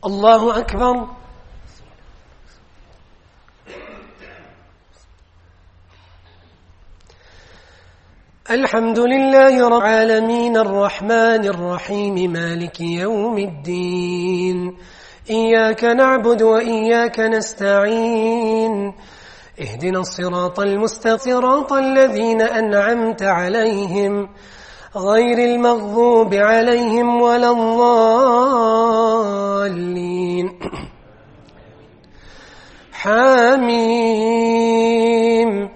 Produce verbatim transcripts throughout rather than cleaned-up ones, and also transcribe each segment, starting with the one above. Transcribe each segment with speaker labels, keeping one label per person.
Speaker 1: الله أكبر. الحمد لله رب العالمين الرحمن الرحيم مالك يوم الدين إياك نعبد وإياك نستعين اهدنا الصراط المستقيم صراط الذين أنعمت عليهم غير المغضوب عليهم ولا الضالين. حاميم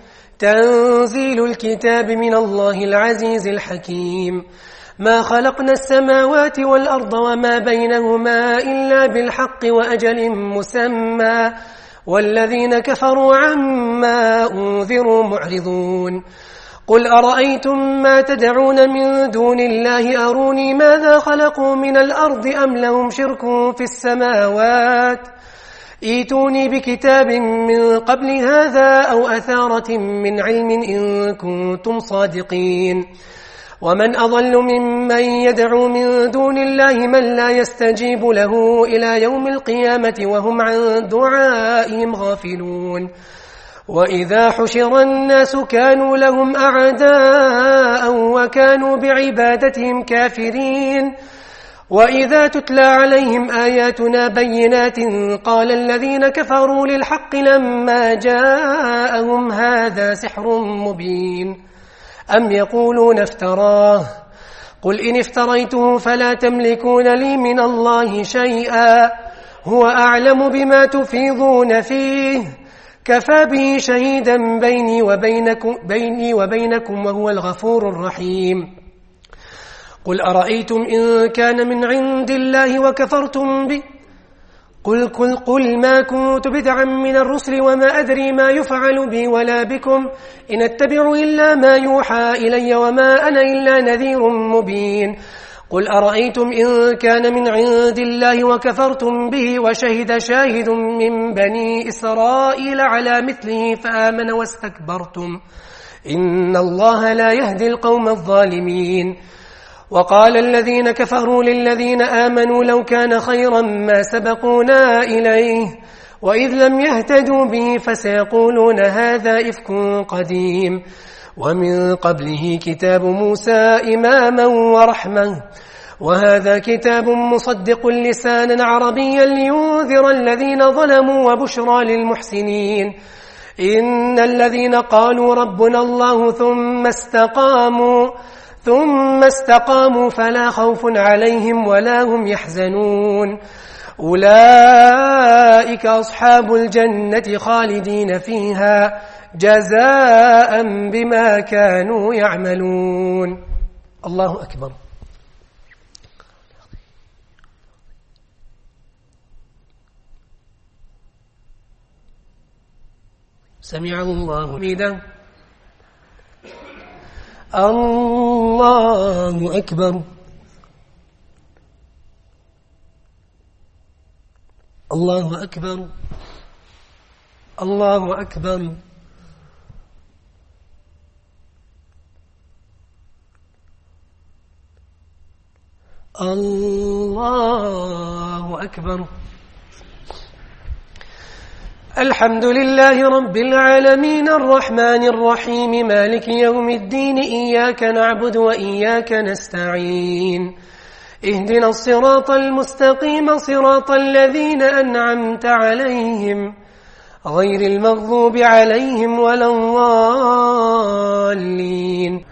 Speaker 1: تنزيل الكتاب من الله العزيز الحكيم ما خلقنا السماوات والأرض وما بينهما إلا بالحق وأجل مسمى والذين كفروا عما أنذروا معرضون. قل أرأيتم ما تدعون من دون الله أروني ماذا خلقوا من الأرض أم لهم شرك في السماوات ايتوني بكتاب من قبل هذا أو أثارة من علم إن كنتم صادقين. ومن أضل ممن يدعو من دون الله من لا يستجيب له إلى يوم القيامة وهم عن دعائهم غافلون. وإذا حشر الناس كانوا لهم أعداء وكانوا بعبادتهم كافرين. وإذا تتلى عليهم آياتنا بينات قال الذين كفروا للحق لما جاءهم هذا سحر مبين أم يقولون افتراه قل إن افتريته فلا تملكون لي من الله شيئا هو أعلم بما تفيضون فيه كفى به شهيدا بيني وبينكم, بيني وبينكم وهو الغفور الرحيم. قل أرأيتم إن كان من عند الله وكفرتم به قل, قل, قل ما كنت بدعا من الرسل وما أدري ما يفعل بي ولا بكم إن اتبع إلا ما يوحى إلي وما أنا إلا نذير مبين. قل أرأيتم إن كان من عند الله وكفرتم به وشهد شاهد من بني إسرائيل على مثله فآمن واستكبرتم إن الله لا يهدي القوم الظالمين. وقال الذين كفروا للذين آمنوا لو كان خيرا ما سبقونا إليه وإذ لم يهتدوا به فسيقولون هذا إفك قديم ومن قبله كتاب موسى إماما ورحمة وهذا كتاب مصدق لسانا عربيا لينذر الذين ظلموا وبشرى للمحسنين. إن الذين قالوا ربنا الله ثم استقاموا ثم استقاموا فلا خوف عليهم ولا هم يحزنون أولئك أصحاب الجنة خالدين فيها جزاء بما كانوا يعملون. الله أكبر. سمع الله حمده. الله أكبر. الله أكبر. الله أكبر. الله أكبر. الحمد لله رب العالمين الرحمن الرحيم مالك يوم الدين إياك نعبد وإياك نستعين اهدنا الصراط المستقيم صراط الذين أنعمت عليهم غير المغضوب عليهم ولا الضالين.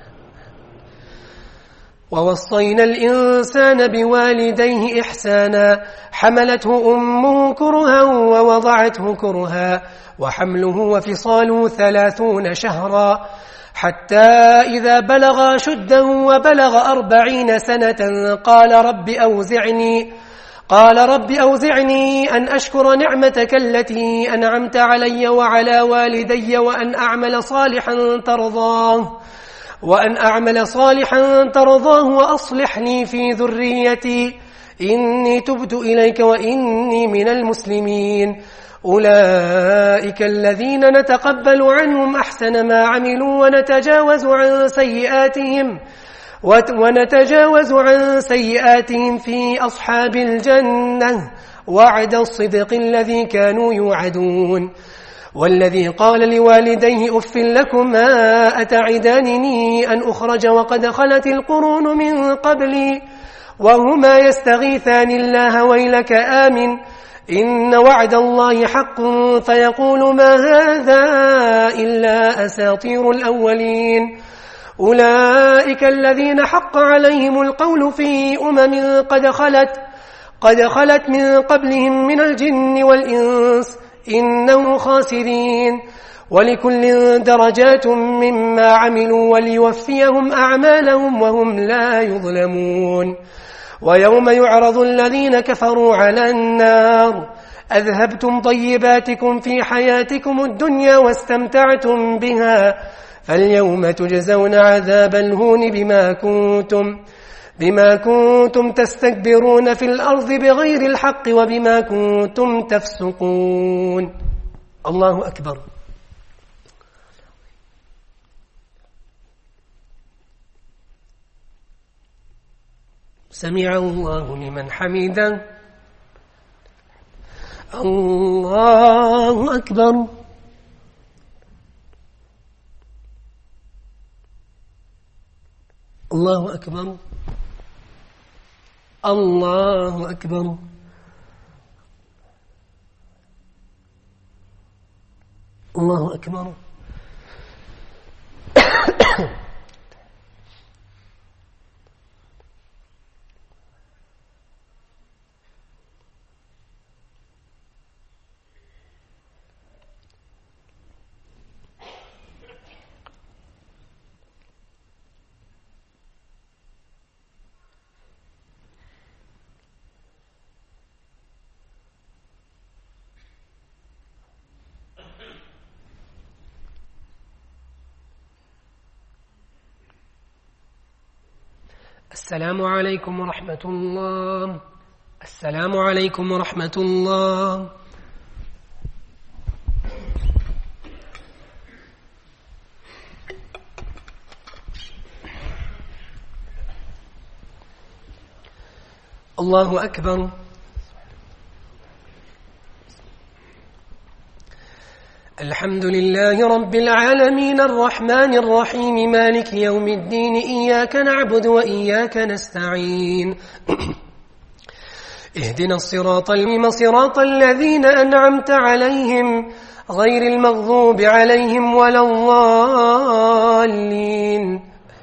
Speaker 1: ووصينا الإنسان بوالديه إحسانا حملته أمه كرها ووضعته كرها وحمله وفصاله ثلاثون شهرا حتى إذا بلغ شده وبلغ أربعين سنة قال رب أوزعني قال رب أوزعني أن أشكر نعمتك التي أنعمت علي وعلى والدي وأن أعمل صالحا ترضاه وأن أعمل صالحا ترضاه وأصلح لي في ذريتي إني تبت إليك وإني من المسلمين. أولئك الذين نتقبل عنهم أحسن ما عملوا ونتجاوز عن سيئاتهم ونتجاوز عن سيئاتهم في أصحاب الجنة وعد الصدق الذي كانوا يوعدون والذي قال لوالديه أف لكما أتعدانني أن أخرج وقد خلت القرون من قبلي وهما يستغيثان الله ويلك آمن إن وعد الله حق فيقول ما هذا إلا أساطير الأولين أولئك الذين حق عليهم القول في أمم قد خلت قد خلت من قبلهم من الجن والإنس إنهم خاسرين ولكل درجات مما عملوا وليوفيهم أعمالهم وهم لا يظلمون ويوم يعرض الذين كفروا على النار أذهبتم طيباتكم في حياتكم الدنيا واستمتعتم بها فاليوم تجزون عذاب الهون بما كنتم بما كنتم تستكبرون في الأرض بغير الحق وبما كنتم تفسقون. الله أكبر. سمع الله لمن حمده. الله أكبر. الله أكبر. الله أكبر. الله أكبر. السلام عليكم ورحمة الله. السلام عليكم ورحمة الله. الله أكبر. الحمد لله رب العالمين الرحمن الرحيم مالك يوم الدين إياك نعبد وإياك نستعين اهدنا الصراط المستقيم صراط الذين أنعمت عليهم غير المغضوب عليهم ولا الضالين.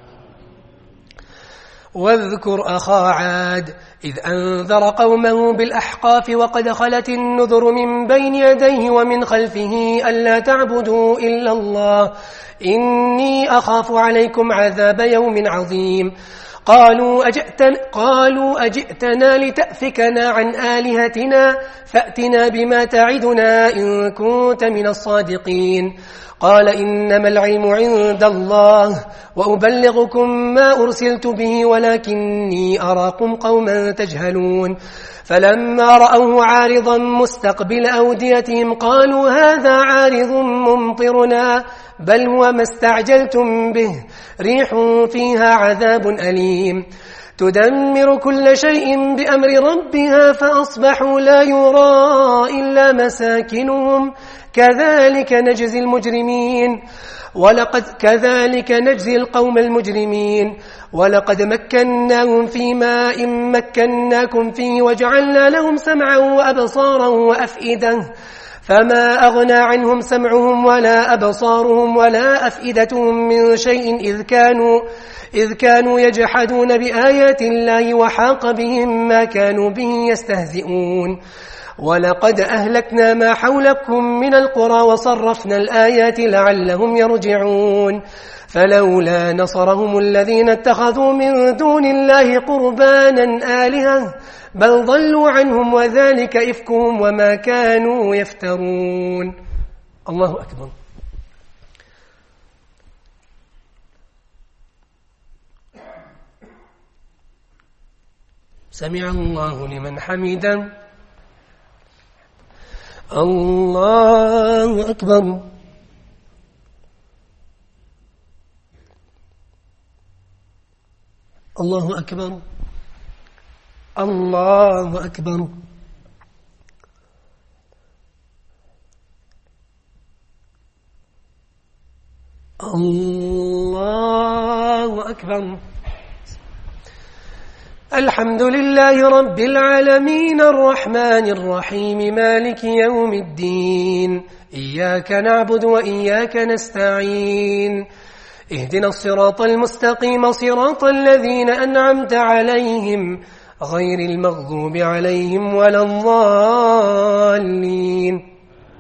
Speaker 1: واذكر أخا عاد إذ أنذر قومه بالأحقاف وقد خلت النذر من بين يديه ومن خلفه ألا تعبدوا إلا الله إني أخاف عليكم عذاب يوم عظيم. قالوا أجئتنا, قالوا أجئتنا لتأفكنا عن آلهتنا فأتنا بما تعدنا إن كنت من الصادقين. قال إنما العلم عند الله وأبلغكم ما أرسلت به ولكني أراكم قوما تجهلون. فلما رأوه عارضا مستقبل أوديتهم قالوا هذا عارض ممطرنا بل هو ما استعجلتم به ريح فيها عذاب أليم تدمر كل شيء بأمر ربها فأصبحوا لا يرى إلا مساكنهم كذلك نجزي المجرمين ولقد كذلك نجزي القوم المجرمين ولقد مكناهم في ماء مكناكم فيه وجعلنا لهم سمعا وأبصارا وأفئدة فما أغنى عنهم سمعهم ولا أبصارهم ولا أفئدتهم من شيء إذ كانوا إذ كانوا يجحدون بآيات الله وحاق بهم ما كانوا به يستهزئون. ولقد أهلكنا ما حولكم من القرى وصرفنا الآيات لعلهم يرجعون. فلولا نصرهم الذين اتخذوا من دون الله قربانا آلهة بل ضلوا عنهم وذلك إفكهم وما كانوا يفترون. الله أكبر. سمع الله لمن حمده. الله أكبر. الله أكبر. الله أكبر. الله أكبر. الحمد لله رب العالمين الرحمن الرحيم مالك يوم الدين إياك نعبد وإياك نستعين اهدنا الصراط المستقيم صراط الذين أنعمت عليهم غير المغضوب عليهم ولا الضالين.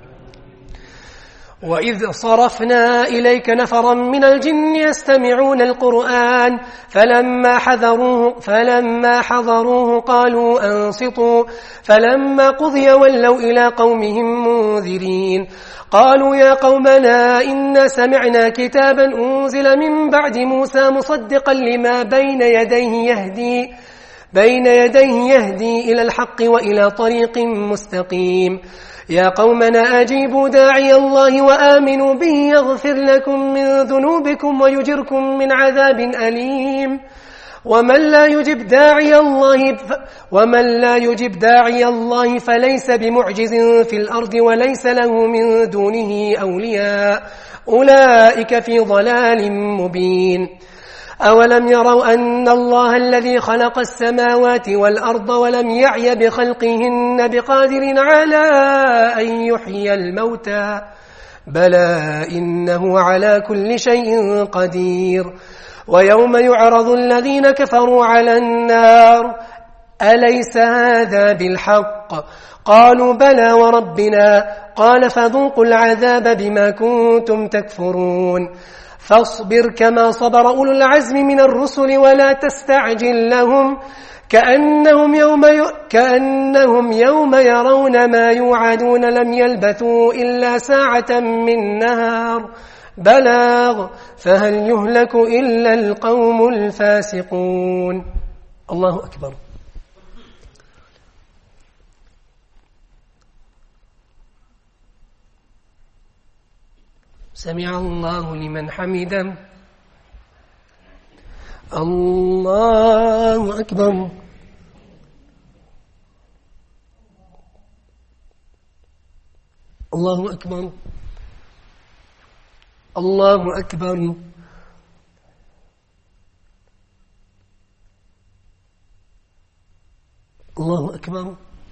Speaker 1: وإذ صرفنا إليك نفرا من الجن يستمعون القرآن فلما حضروه, فلما حضروه قالوا أنصتوا فلما قضي ولوا إلى قومهم منذرين قالوا يا قومنا إنا سمعنا كتابا أنزل من بعد موسى مصدقا لما بين يديه يهدي بين يديه يهدي إلى الحق وإلى طريق مستقيم يا قومنا أجيبوا داعي الله وآمنوا به يغفر لكم من ذنوبكم ويجركم من عذاب أليم ومن لا يجب داعي الله ف... ومن لا يجب داعي الله فليس بمعجز في الأرض وليس له من دونه أولياء أولئك في ضلال مبين أولم يروا أن الله الذي خلق السماوات والأرض ولم يعي بخلقهن بقادر على أن يحيي الموتى بلى إنه على كل شيء قدير ويوم يعرض الذين كفروا على النار أليس هذا بالحق قالوا بلى وربنا قال فذوقوا العذاب بما كنتم تكفرون فاصبر كما صبر أولو العزم من الرسل ولا تستعجل لهم كأنهم يوم, ي... كأنهم يوم يرون ما يوعدون لم يلبثوا إلا ساعة من نهار بلاغ فهل يهلك إلا القوم الفاسقون. الله أكبر. سمع الله لمن حمده. الله أكبر. الله أكبر. الله أكبر. الله أكبر.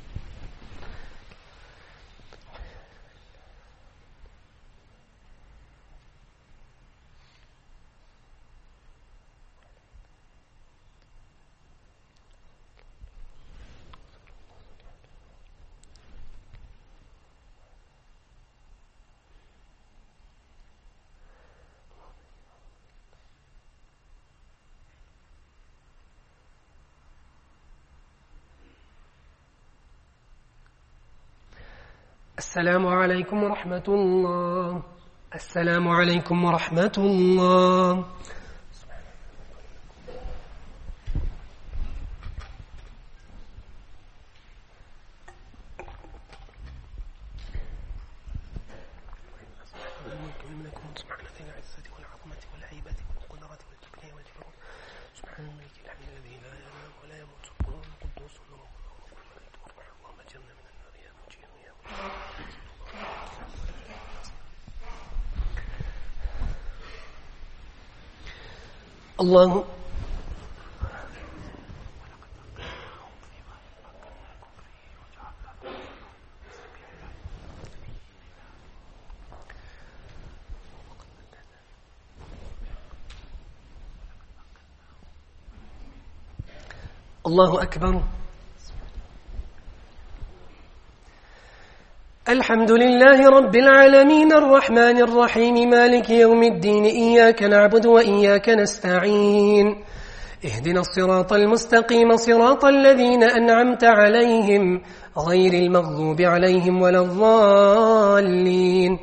Speaker 1: السلام عليكم ورحمة الله. السلام عليكم ورحمة الله. الله الله أكبر. الحمد لله رب العالمين الرحمن الرحيم مالك يوم الدين إياك نعبد وإياك نستعين اهدنا الصراط المستقيم صراط الذين أنعمت عليهم غير المغضوب عليهم ولا الضالين.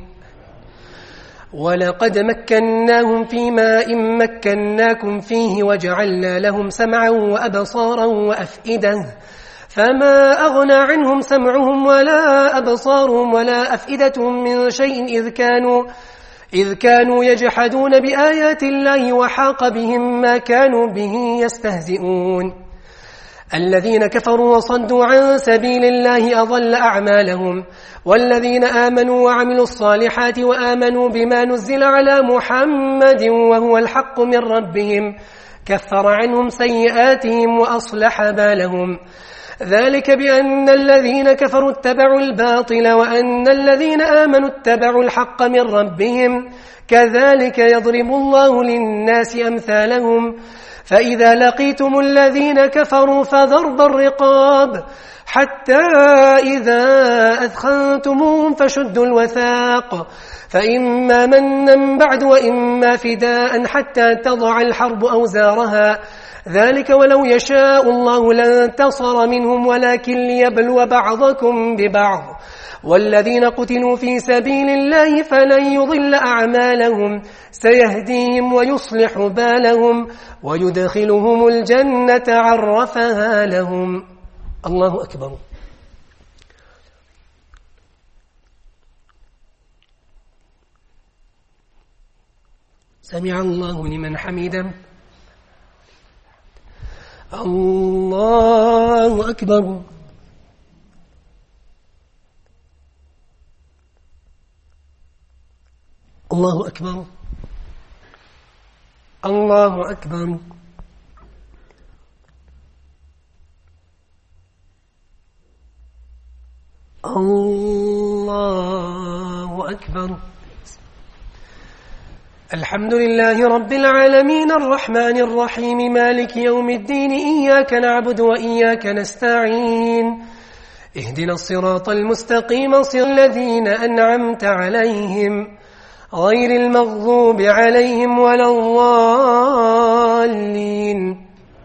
Speaker 1: ولقد مكناهم في ماء مكناكم فيه وجعلنا لهم سمعا وأبصارا وأفئدة فما أغنى عنهم سمعهم ولا أبصارهم ولا أفئدتهم من شيء إذ كانوا, إذ كانوا يجحدون بآيات الله وحاق بهم ما كانوا به يستهزئون. الذين كفروا وصدوا عن سبيل الله أضل أعمالهم والذين آمنوا وعملوا الصالحات وآمنوا بما نزل على محمد وهو الحق من ربهم كفر عنهم سيئاتهم وأصلح بالهم ذلك بأن الذين كفروا اتبعوا الباطل وأن الذين آمنوا اتبعوا الحق من ربهم كذلك يضرب الله للناس أمثالهم فإذا لقيتم الذين كفروا فضرب الرقاب حتى إذا أثخنتموهم فشدوا الوثاق فإما منا بعد وإما فداء حتى تضع الحرب أوزارها ذلك ولو يشاء الله لانتصر منهم ولكن ليبلو بعضكم ببعض والذين قتلوا في سبيل الله فلن يضل أعمالهم سيهديهم ويصلح بالهم ويدخلهم الجنة عرفها لهم. الله أكبر. سمع الله لمن حمده. الله أكبر. الله أكبر. الله أكبر. الله أكبر. الحمد لله رب العالمين الرحمن الرحيم مالك يوم الدين إياك نعبد وإياك نستعين اهدنا الصراط المستقيم صراط الذين أنعمت عليهم غير المغضوب عليهم ولا الضالين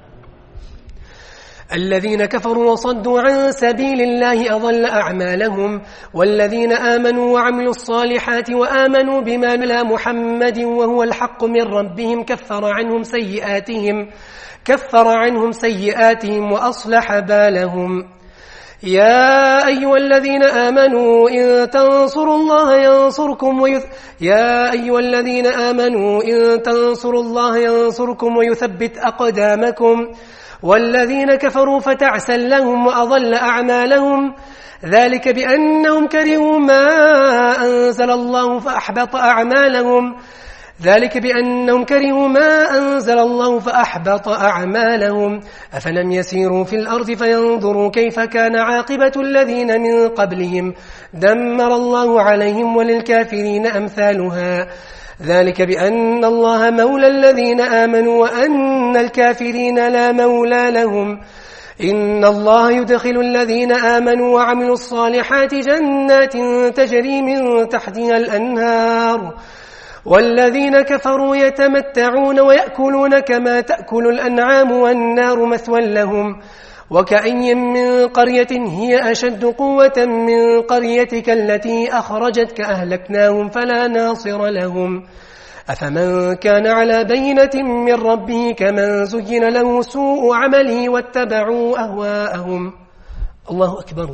Speaker 1: الذين كفروا وصدوا عن سبيل الله أضل أعمالهم والذين آمنوا وعملوا الصالحات وآمنوا بما نزل محمد وهو الحق من ربهم كفر عنهم سيئاتهم كفر عنهم سيئاتهم وأصلح بالهم يا أيها الذين آمنوا إن تنصروا الله ينصركم ويث... يا أيها الذين آمنوا إن تنصروا الله ينصركم ويثبت أقدامكم والذين كفروا فتعسا لهم وأضل أعمالهم ذلك بأنهم كرهوا ما أنزل الله فأحبط أعمالهم ذلك بأنهم كرهوا ما أنزل الله فأحبط أعمالهم أفلم يسيروا في الأرض فينظروا كيف كان عاقبة الذين من قبلهم دمر الله عليهم وللكافرين أمثالها ذلك بأن الله مولى الذين آمنوا وأن الكافرين لا مولى لهم إن الله يدخل الذين آمنوا وعملوا الصالحات جنات تجري من تحتها الأنهار والذين كفروا يتمتعون ويأكلون كما تأكل الأنعام والنار مثوى لهم وكأي من قرية هي أشد قوة من قريتك التي أخرجتك أهلكناهم فلا ناصر لهم أفمن كان على بينة من ربه كمن زين له سوء عمله واتبعوا أهواءهم. الله أكبر.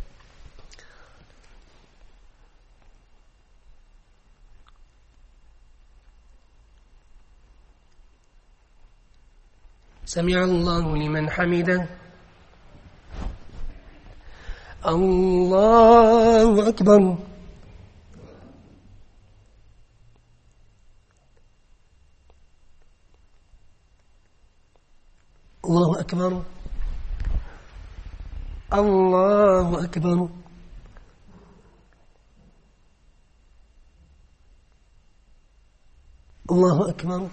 Speaker 1: سمع الله لمن حمده. الله أكبر. الله أكبر. الله أكبر. الله أكبر.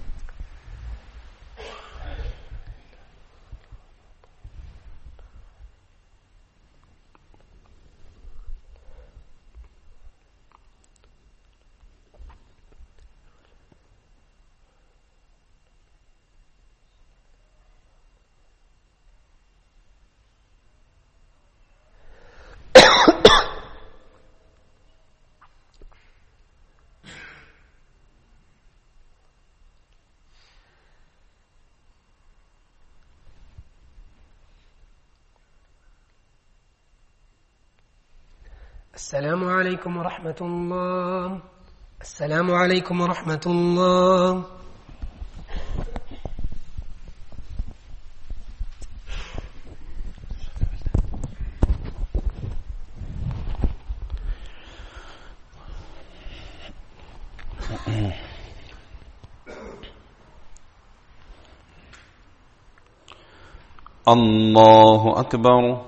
Speaker 1: السلام عليكم ورحمة الله. السلام عليكم ورحمة الله.
Speaker 2: الله أكبر.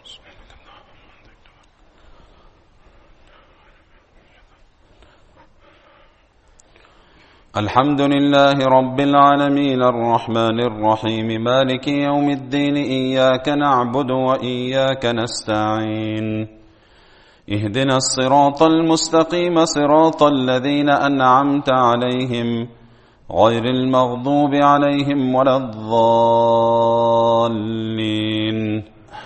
Speaker 2: الحمد لله رب العالمين الرحمن الرحيم مالك يوم الدين إياك نعبد وإياك نستعين اهدنا الصراط المستقيم صراط الذين أنعمت عليهم غير المغضوب عليهم ولا الضالين.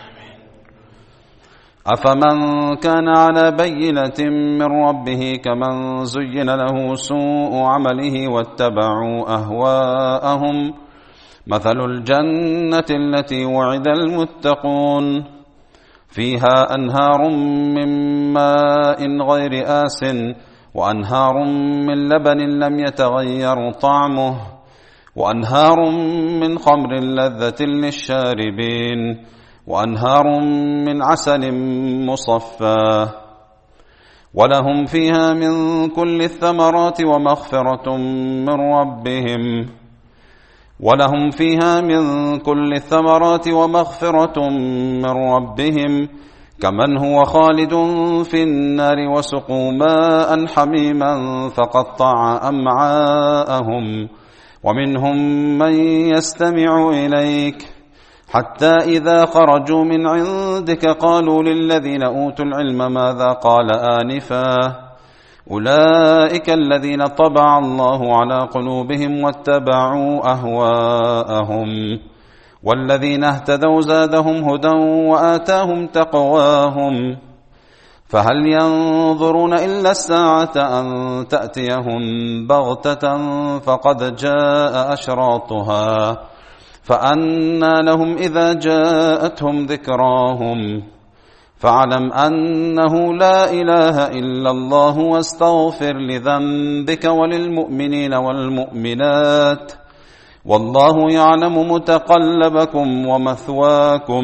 Speaker 2: أفمن كان على بينة من ربه كمن زين له سوء عمله واتبعوا أهواءهم مثل الجنة التي وعد المتقون فيها أنهار من ماء غير آسٍ وأنهار من لبن لم يتغير طعمه وأنهار من خمر لذة للشاربين وأنهار من عسل مصفى ولهم فيها من كل الثمرات ومغفرة من ربهم ولهم فيها من كل الثمرات ومغفرة من ربهم كمن هو خالد في النار وسقوا ماء حميما فقطع أمعاءهم ومنهم من يستمع إليك حتى إذا خرجوا من عندك قالوا للذين أوتوا العلم ماذا قال آنفا أولئك الذين طبع الله على قلوبهم واتبعوا أهواءهم والذين اهتدوا زادهم هدى وآتاهم تقواهم فهل ينظرون إلا الساعة أن تأتيهم بغتة فقد جاء أشراطها فأنى لهم إذا جاءتهم ذكراهم فاعلم أنه لا إله إلا الله واستغفر لذنبك وللمؤمنين والمؤمنات والله يعلم متقلبكم ومثواكم.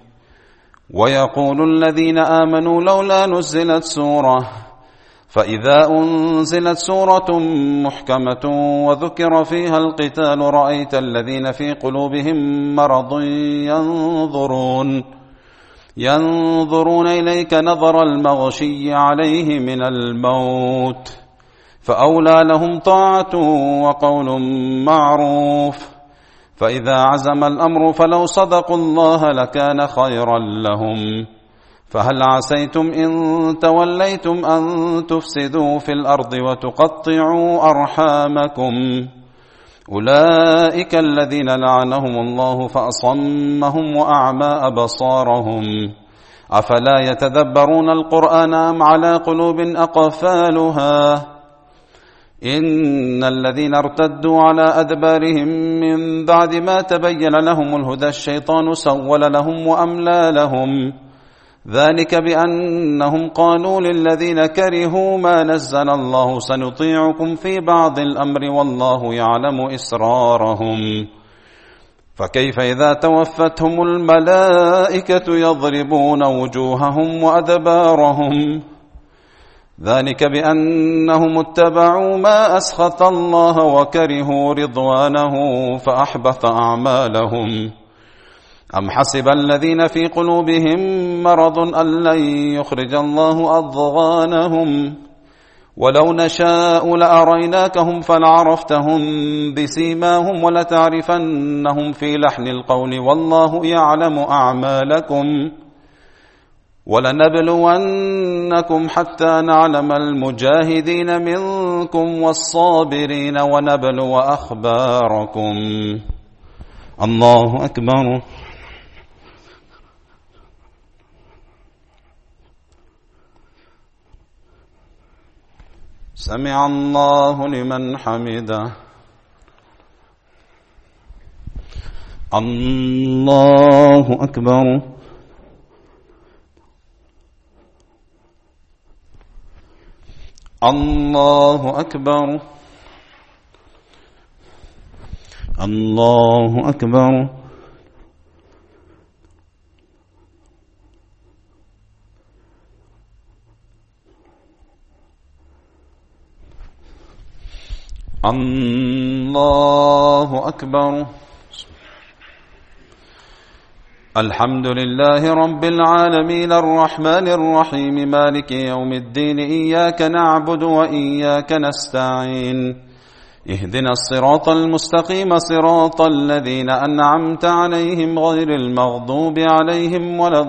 Speaker 2: ويقول الذين آمنوا لولا نزلت سورة فإذا أنزلت سورة محكمة وذكر فيها القتال رأيت الذين في قلوبهم مرض ينظرون ينظرون إليك نظر المغشي عليه من الموت فأولى لهم طاعة وقول معروف فإذا عزم الأمر فلو صدقوا الله لكان خيرا لهم فهل عسيتم إن توليتم أن تفسدوا في الأرض وتقطعوا أرحامكم أولئك الذين لعنهم الله فأصمهم وأعمى أبصارهم أفلا يتدبرون القرآن أم على قلوب أقفالها إن الذين ارتدوا على أدبارهم من بعد ما تبين لهم الهدى الشيطان سول لهم وأملى لهم ذلك بأنهم قالوا للذين كرهوا ما نزل الله سنطيعكم في بعض الأمر والله يعلم إسرارهم فكيف إذا توفتهم الملائكة يضربون وجوههم وأدبارهم ذلك بأنهم اتبعوا ما أسخط الله وكرهوا رضوانه فأحبط أعمالهم أم حسب الذين في قلوبهم مرض أن لن يخرج الله أضغانهم ولو نشاء لأريناكهم فلعرفتهم بسيماهم ولتعرفنهم في لحن القول والله يعلم أعمالكم ولنبلونكم حتى نعلم المجاهدين منكم والصابرين ونبلو أخباركم. الله أكبر. سمع الله لمن حمده. الله أكبر. الله أكبر. الله أكبر. الله أكبر. الحمد لله رب العالمين الرحمن الرحيم مالك يوم الدين إياك نعبد وإياك نستعين اهدنا الصراط المستقيم صراط الذين أنعمت عليهم غير المغضوب عليهم ولا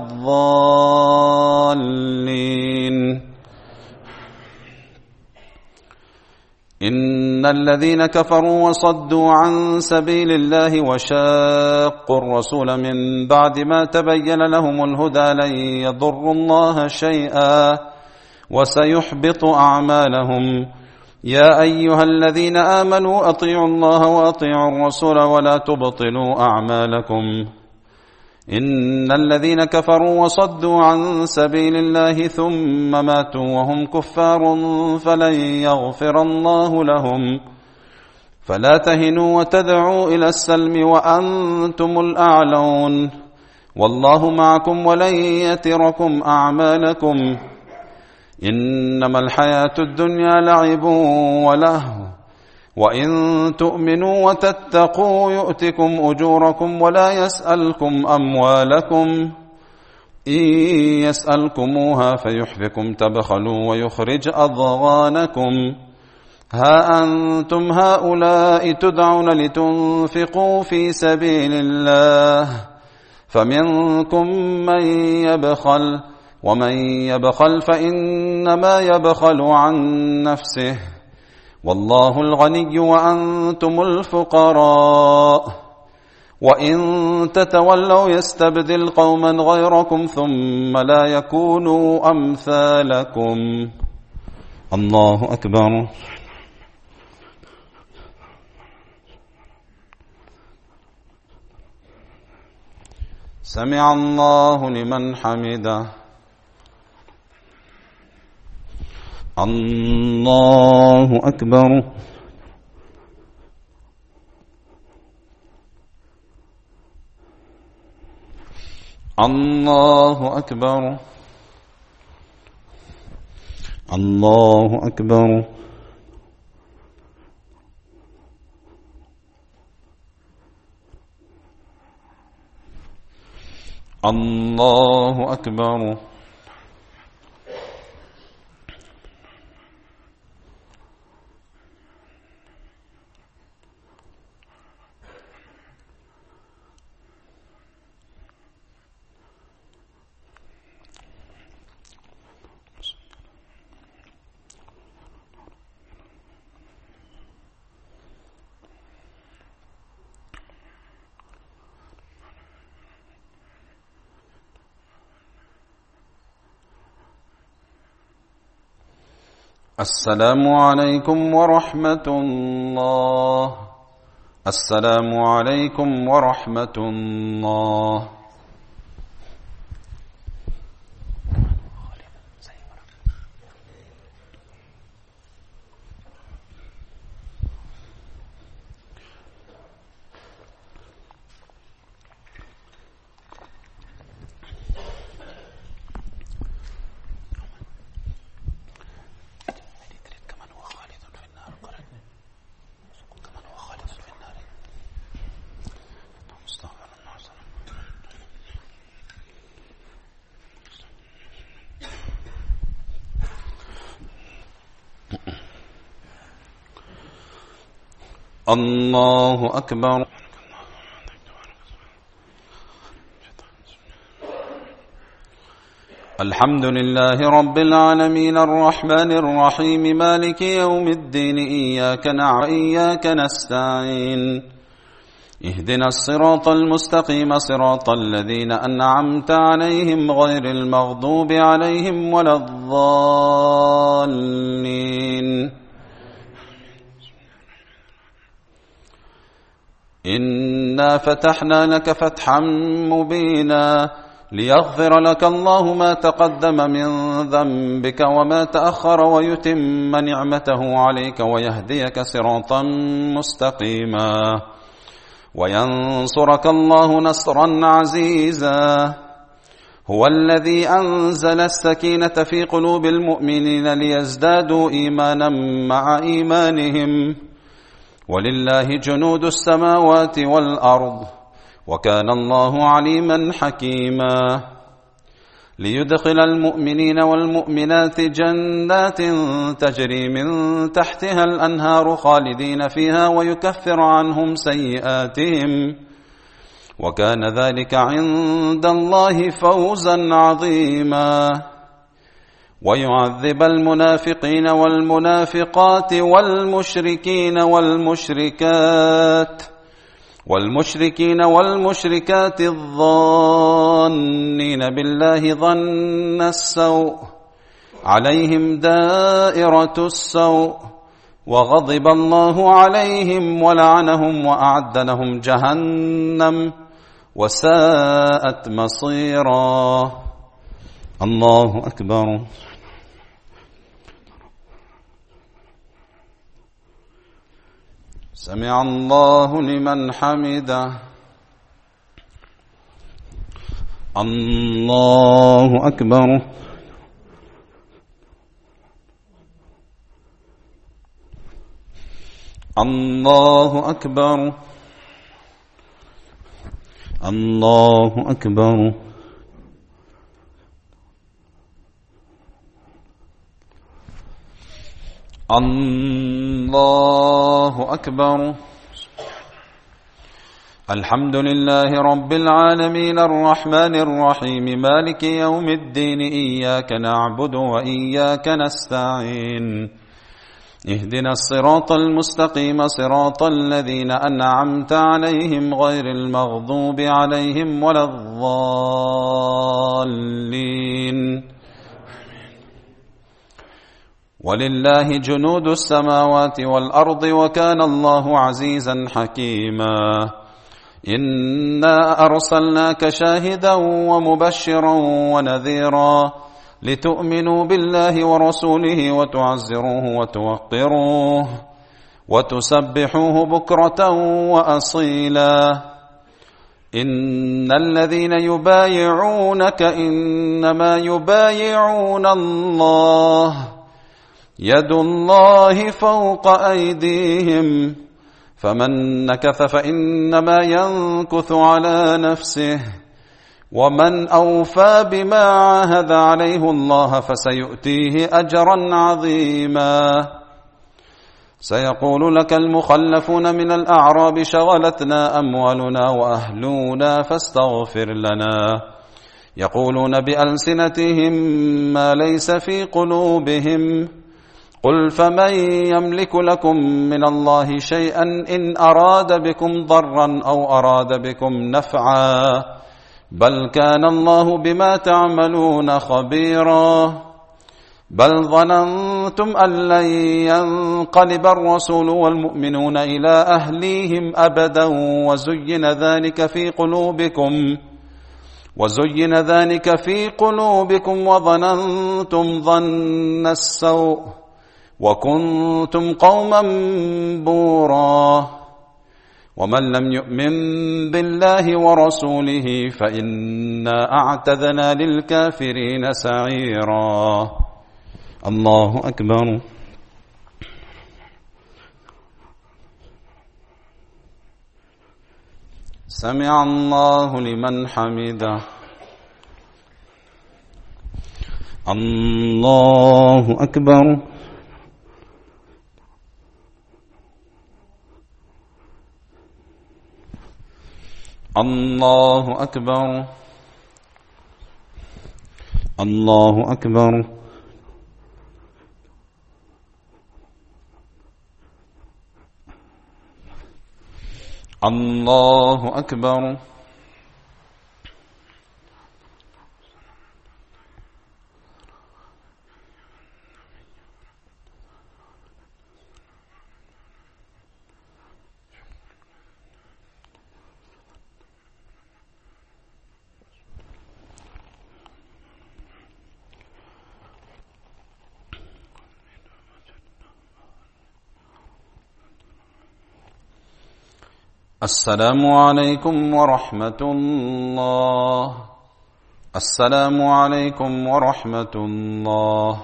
Speaker 2: الضالين. إن الذين كفروا وصدوا عن سبيل الله وشاقوا الرسول من بعد ما تبين لهم الهدى لن يضروا الله شيئا وسيحبط أعمالهم. يا أيها الذين آمنوا أطيعوا الله وأطيعوا الرسول ولا تبطلوا أعمالكم. إن الذين كفروا وصدوا عن سبيل الله ثم ماتوا وهم كفار فلن يغفر الله لهم. فلا تهنوا وتدعوا إلى السلم وأنتم الأعلون والله معكم ولن يتركم أعمالكم. إنما الحياة الدنيا لعب ولهو وإن تؤمنوا وتتقوا يؤتكم أجوركم ولا يسألكم أموالكم. إن يسألكموها فيحفكم تبخلوا ويخرج أضغانكم. ها أنتم هؤلاء تدعون لتنفقوا في سبيل الله فمنكم من يبخل ومن يبخل فإنما يبخل عن نفسه والله الغني وأنتم الفقراء. وإن تتولوا يستبدل قوما غيركم ثم لا يكونوا أمثالكم. الله أكبر. سمع الله لمن حمده. الله أكبر. الله أكبر. الله أكبر. الله أكبر. السلام عليكم ورحمة الله. السلام عليكم ورحمة الله. الله أكبر. الحمد لله رب العالمين الرحمن الرحيم مالك يوم الدين إياك نعبد وإياك نستعين اهدنا الصراط المستقيم صراط الذين أنعمت عليهم غير المغضوب عليهم ولا الضالين. إنا فتحنا لك فتحا مبينا ليغفر لك الله ما تقدم من ذنبك وما تأخر ويتم نعمته عليك ويهديك صراطا مستقيما وينصرك الله نصرا عزيزا. هو الذي أنزل السكينة في قلوب المؤمنين ليزدادوا إيمانا مع إيمانهم ولله جنود السماوات والأرض وكان الله عليما حكيما ليدخل المؤمنين والمؤمنات جنات تجري من تحتها الأنهار خالدين فيها ويكفر عنهم سيئاتهم وكان ذلك عند الله فوزا عظيما ويعذب المنافقين والمنافقات والمشركين والمشركات والمشركين والمشركات الظانين بالله ظن السوء عليهم دائرة السوء وغضب الله عليهم ولعنهم وأعد لهم جهنم وساءت مصيرا. الله أكبر. سمع الله لمن حمده. الله أكبر. الله أكبر. الله أكبر. الله أكبر. الحمد لله رب العالمين الرحمن الرحيم مالك يوم الدين إياك نعبد وإياك نستعين اهدنا الصراط المستقيم صراط الذين أنعمت عليهم غير المغضوب عليهم ولا الضالين. ولله جنود السماوات والأرض وكان الله عزيزا حكيما. إنا أرسلناك شاهدا ومبشرا ونذيرا لتؤمنوا بالله ورسوله وتعزروه وتوقروه وتسبحوه بكرة وأصيلا. إن الذين يبايعونك إنما يبايعون الله يد الله فوق أيديهم فمن نكث فإنما ينكث على نفسه ومن أوفى بما عاهد عليه الله فسيؤتيه أجرا عظيما. سيقول لك المخلفون من الأعراب شغلتنا أموالنا وأهلنا فاستغفر لنا يقولون بألسنتهم ما ليس في قلوبهم قل فمن يملك لكم من الله شيئا إن أراد بكم ضرا أو أراد بكم نفعا بل كان الله بما تعملون خبيرا. بل ظننتم أن لن ينقلب الرسول والمؤمنون إلى أهليهم أبدا وزين ذلك في قلوبكم وزين ذلك في قلوبكم وظننتم ظن السوء وكنتم قوما بورا. ومن لم يؤمن بالله ورسوله فإنا أعتدنا للكافرين سعيرا. الله أكبر. سمع الله لمن حمده. الله أكبر. الله أكبر. الله أكبر. الله أكبر. السلام عليكم ورحمة الله. السلام عليكم ورحمة الله.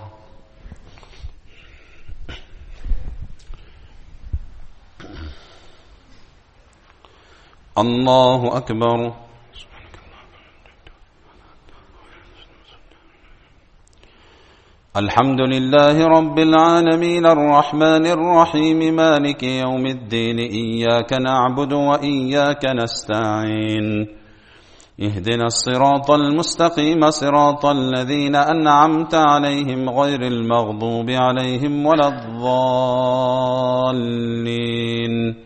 Speaker 2: الله أكبر. الحمد لله رب العالمين الرحمن الرحيم مالك يوم الدين إياك نعبد وإياك نستعين اهدنا الصراط المستقيم صراط الذين أنعمت عليهم غير المغضوب عليهم ولا الضالين.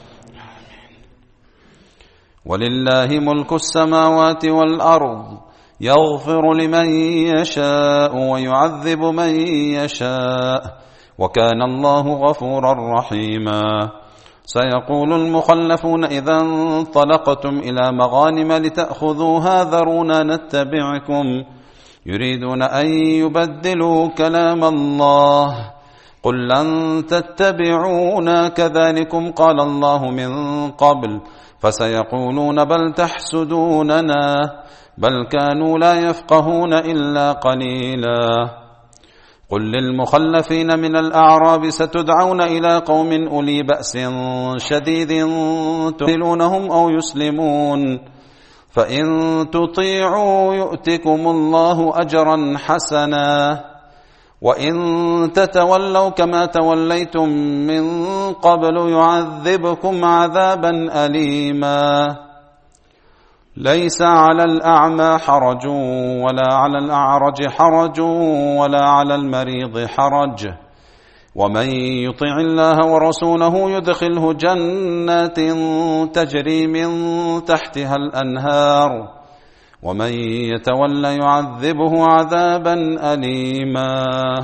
Speaker 2: ولله ملك السماوات والأرض يغفر لمن يشاء ويعذب من يشاء وكان الله غفورا رحيما. سيقول المخلفون إذا انطلقتم إلى مغانم لتأخذوها ذرونا نتبعكم يريدون أن يبدلوا كلام الله قل لن تتبعونا كذلكم قال الله من قبل فسيقولون بل تحسدوننا بل كانوا لا يفقهون إلا قليلا. قل للمخلفين من الأعراب ستدعون إلى قوم أولي بأس شديد تقتلونهم أو يسلمون فإن تطيعوا يؤتكم الله أجرا حسنا وإن تتولوا كما توليتم من قبل يعذبكم عذابا أليما. ليس على الأعمى حرج ولا على الأعرج حرج ولا على المريض حرج ومن يطع الله ورسوله يدخله جنات تجري من تحتها الأنهار ومن يتولى يعذبه عذابا أليما.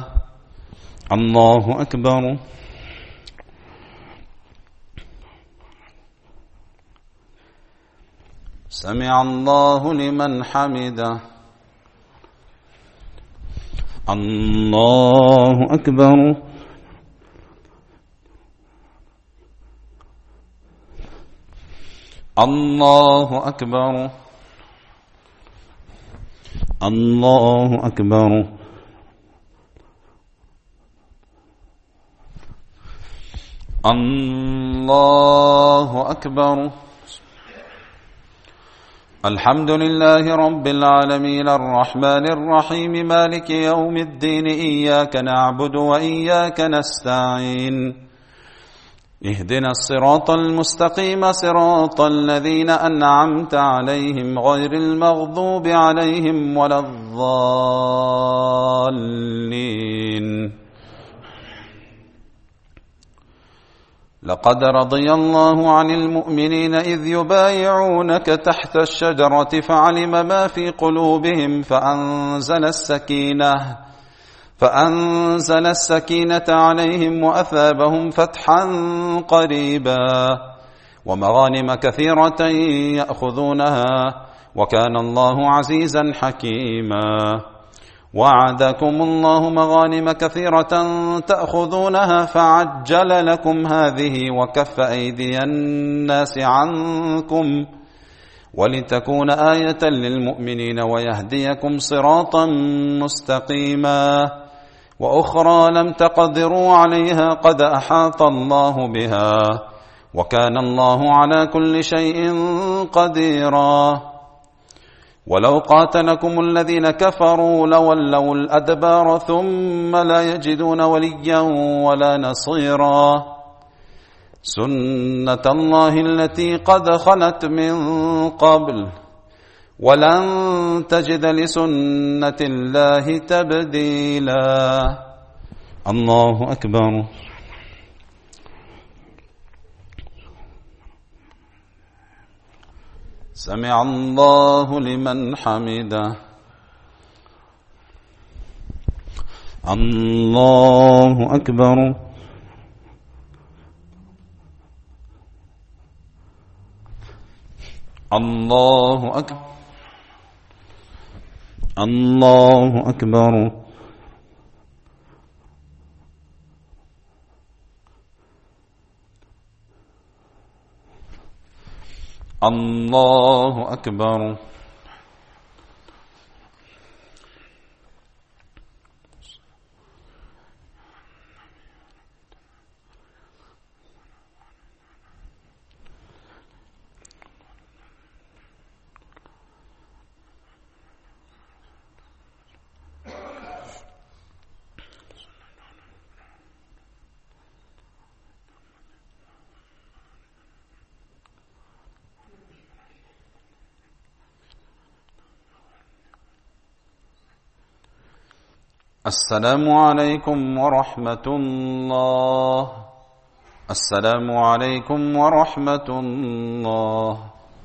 Speaker 2: الله أكبر. سمع الله لمن حمده. الله أكبر. الله أكبر. الله أكبر. الله أكبر. الحمد لله رب العالمين الرحمن الرحيم مالك يوم الدين إياك نعبد وإياك نستعين اهدنا الصراط المستقيم صراط الذين أنعمت عليهم غير المغضوب عليهم ولا الضالين. لقد رضي الله عن المؤمنين إذ يبايعونك تحت الشجرة فعلم ما في قلوبهم فأنزل السكينة فأنزل السكينة عليهم وأثابهم فتحا قريبا ومغانم كثيرة يأخذونها وكان الله عزيزا حكيما. وعدكم الله مغانم كثيرة تأخذونها فعجل لكم هذه وكف أيدي الناس عنكم ولتكون آية للمؤمنين ويهديكم صراطا مستقيما. وأخرى لم تقدروا عليها قد أحاط الله بها وكان الله على كل شيء قديرا. ولو قاتلكم الذين كفروا لولوا الأدبار ثم لا يجدون وليا ولا نصيرا. سنة الله التي قد خلت من قبل ولن تجد لسنة الله تبديلا. الله أكبر. سمع الله لمن حمده. الله أكبر. الله أكبر. الله أكبر. الله أكبر. السلام عليكم ورحمة الله. السلام عليكم ورحمة الله.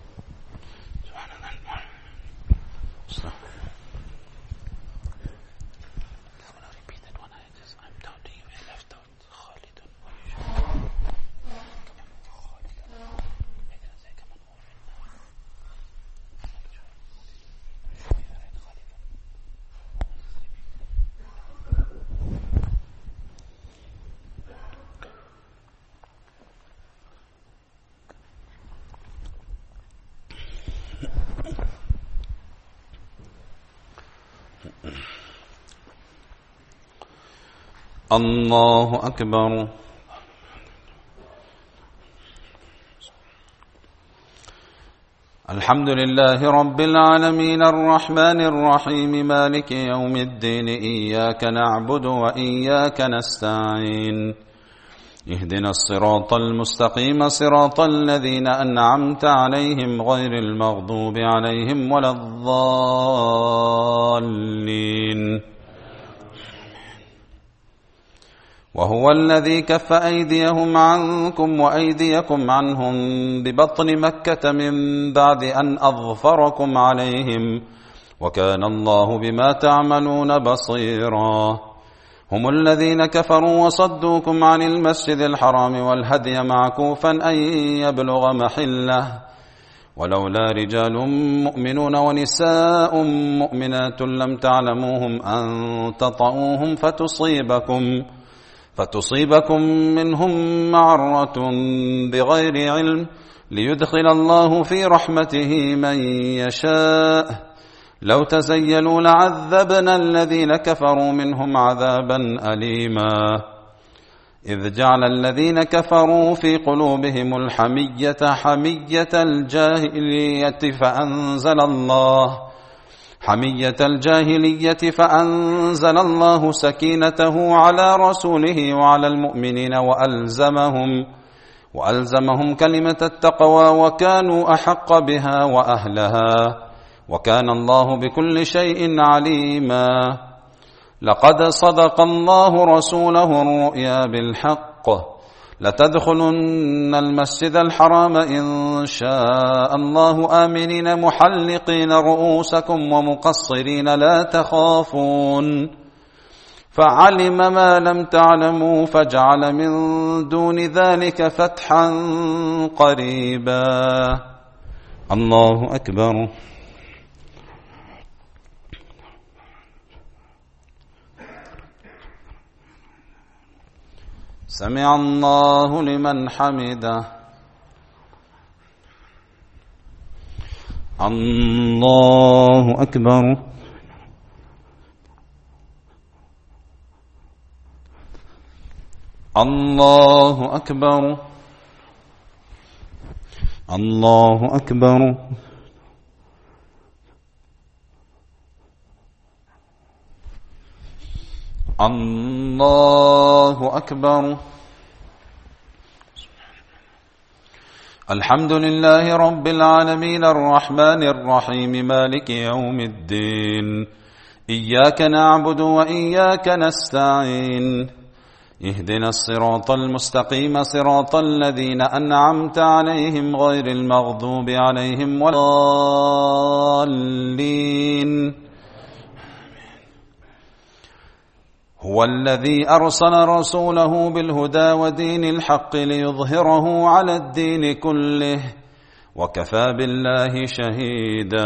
Speaker 2: الله أكبر. الحمد لله رب العالمين الرحمن الرحيم مالك يوم الدين إياك نعبد وإياك نستعين اهدنا الصراط المستقيم صراط الذين أنعمت عليهم غير المغضوب عليهم ولا الضالين. وهو الذي كف أيديهم عنكم وأيديكم عنهم ببطن مكة من بعد أن أظفركم عليهم وكان الله بما تعملون بصيرا. هم الذين كفروا وصدوكم عن المسجد الحرام والهدي معكوفا أن يبلغ محله ولولا رجال مؤمنون ونساء مؤمنات لم تعلموهم أن تطؤوهم فتصيبكم فتصيبكم منهم معرة بغير علم ليدخل الله في رحمته من يشاء. لو تزيلوا لعذبنا الذين كفروا منهم عذابا أليما. إذ جعل الذين كفروا في قلوبهم الحمية حمية الجاهلية فأنزل الله حمية الجاهلية فأنزل الله سكينته على رسوله وعلى المؤمنين وألزمهم وألزمهم كلمة التقوى وكانوا أحق بها وأهلها وكان الله بكل شيء عليما. لقد صدق الله رسوله الرؤيا بالحق لتدخلن المسجد الحرام إن شاء الله آمنين محلقين رؤوسكم ومقصرين لا تخافون فعلم ما لم تعلموا فجعل من دون ذلك فتحا قريبا. الله أكبر. سمع الله لمن حمده. الله أكبر. الله أكبر. الله أكبر. الله أكبر. الحمد لله رب العالمين الرحمن الرحيم مالك يوم الدين إياك نعبد وإياك نستعين اهدنا الصراط المستقيم صراط الذين أنعمت عليهم غير المغضوب عليهم ولا الضالين. هو الذي أرسل رسوله بالهدى ودين الحق ليظهره على الدين كله وكفى بالله شهيدا.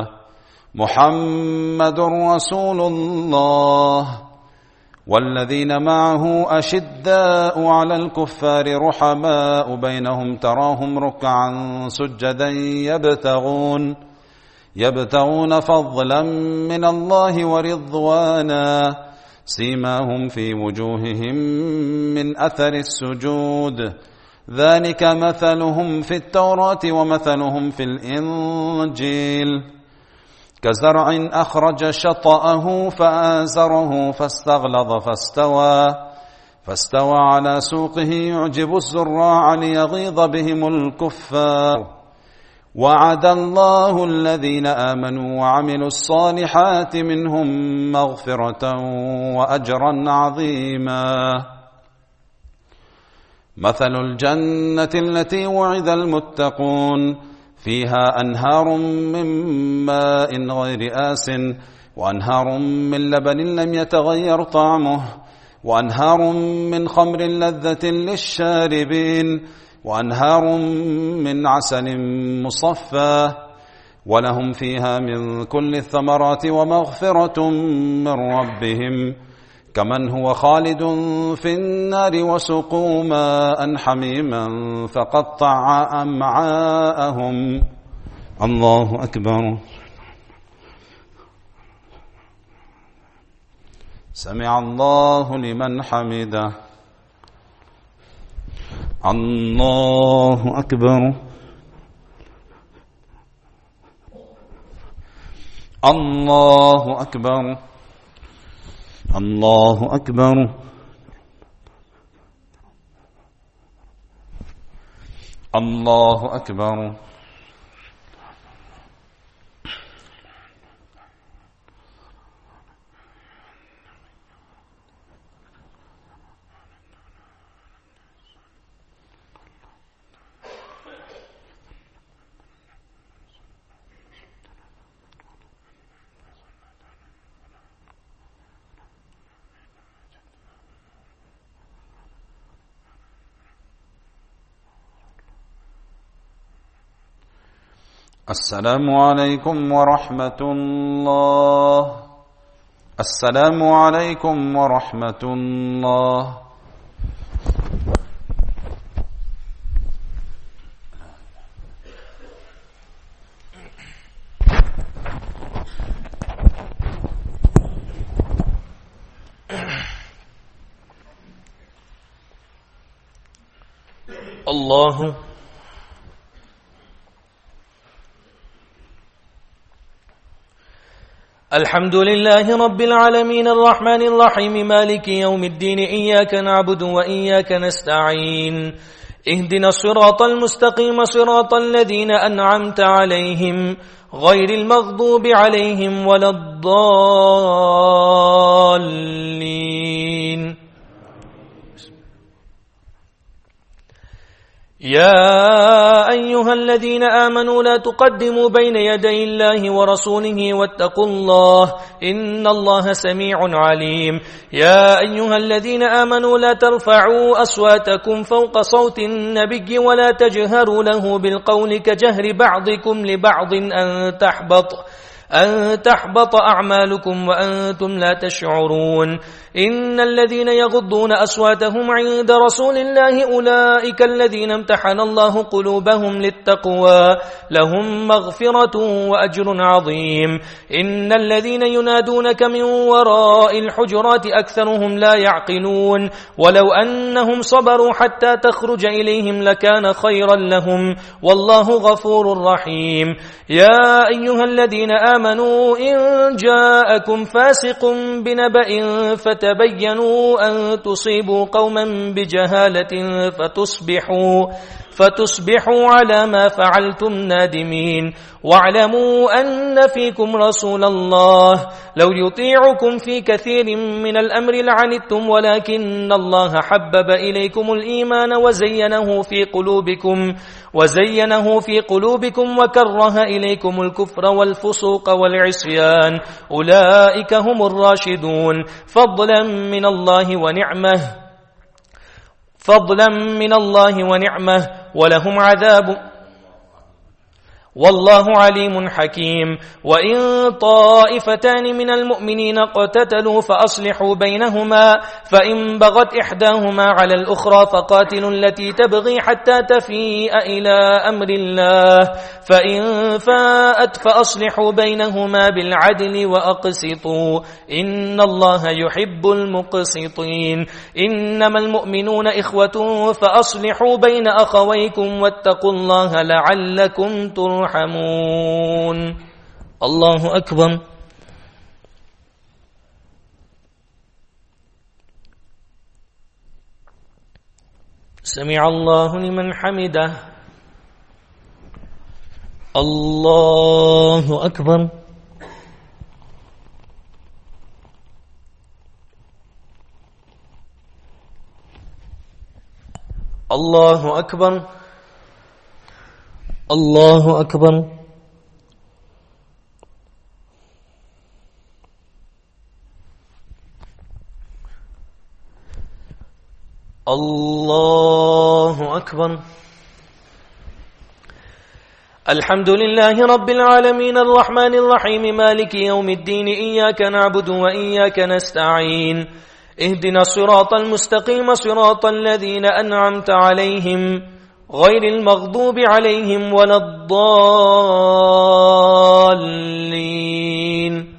Speaker 2: محمد رسول الله والذين معه أشداء على الكفار رحماء بينهم تراهم ركعا سجدا يبتغون يبتغون فضلا من الله ورضوانا سيماهم في وجوههم من أثر السجود ذلك مثلهم في التوراة ومثلهم في الإنجيل كزرع أخرج شطأه فآزره فاستغلظ فاستوى فاستوى على سوقه يعجب الزراع ليغيظ بهم الكفار وعد الله الذين آمنوا وعملوا الصالحات منهم مغفرة وأجرا عظيما. مثل الجنة التي وعد المتقون فيها أنهار من ماء غير آسٍ وأنهار من لبن لم يتغير طعمه وأنهار من خمر لذة للشاربين وأنهار من عسل مصفى ولهم فيها من كل الثمرات ومغفرة من ربهم كمن هو خالد في النار وسقوا ماء حميما فقطع أمعاءهم. الله أكبر. سمع الله لمن حمده. الله أكبر. الله أكبر. الله أكبر. الله أكبر. السلام عليكم ورحمة الله. السلام عليكم ورحمة الله.
Speaker 3: الله الحمد لله رب العالمين الرحمن الرحيم مالك يوم الدين إياك نعبد وإياك نستعين اهدنا الصراط المستقيم صراط الذين أنعمت عليهم غير المغضوب عليهم ولا الضالين. يا أيها الذين آمنوا لا تقدموا بين يدي الله ورسوله واتقوا الله إن الله سميع عليم. يا أيها الذين آمنوا لا ترفعوا أصواتكم فوق صوت النبي ولا تجهروا له بالقول كجهر بعضكم لبعض أن تحبط أن تحبط أعمالكم وأنتم لا تشعرون. إن الذين يغضون أصواتهم عند رسول الله أولئك الذين امتحن الله قلوبهم للتقوى لهم مغفرة وأجر عظيم. إن الذين ينادونك من وراء الحجرات أكثرهم لا يعقلون ولو أنهم صبروا حتى تخرج إليهم لكان خيرا لهم والله غفور رحيم. يا أيها الذين آمنوا إن جاءكم فاسق بنبأ فتبينوا أن تصيبوا قوما بجهالة فتصبحوا فتصبحوا على ما فعلتم نادمين. واعلموا أن فيكم رسول الله لو يطيعكم في كثير من الأمر لعنتم ولكن الله حبب إليكم الإيمان وزينه في قلوبكم وزينه في قلوبكم وكره إليكم الكفر والفسوق والعصيان أولئك هم الراشدون فضلا من الله ونعمه فضلا من الله ونعمه ولهم عذاب والله عليم حكيم. وإن طائفتان من المؤمنين اقتتلوا فأصلحوا بينهما فإن بغت إحداهما على الأخرى فقاتلوا التي تبغي حتى تفيء إلى أمر الله فإن فاءت فأصلحوا بينهما بالعدل وأقسطوا إن الله يحب المقسطين. إنما المؤمنون إخوة فأصلحوا بين أخويكم واتقوا الله لعلكم ترحمون. يرحمون. الله أكبر. سمع الله لمن حمده. الله أكبر. الله أكبر. الله أكبر. الله أكبر. الحمد لله رب العالمين الرحمن الرحيم مالك يوم الدين إياك نعبد وإياك نستعين اهدنا الصراط المستقيم صراط الذين أنعمت عليهم غير المغضوب عليهم ولا الضالين.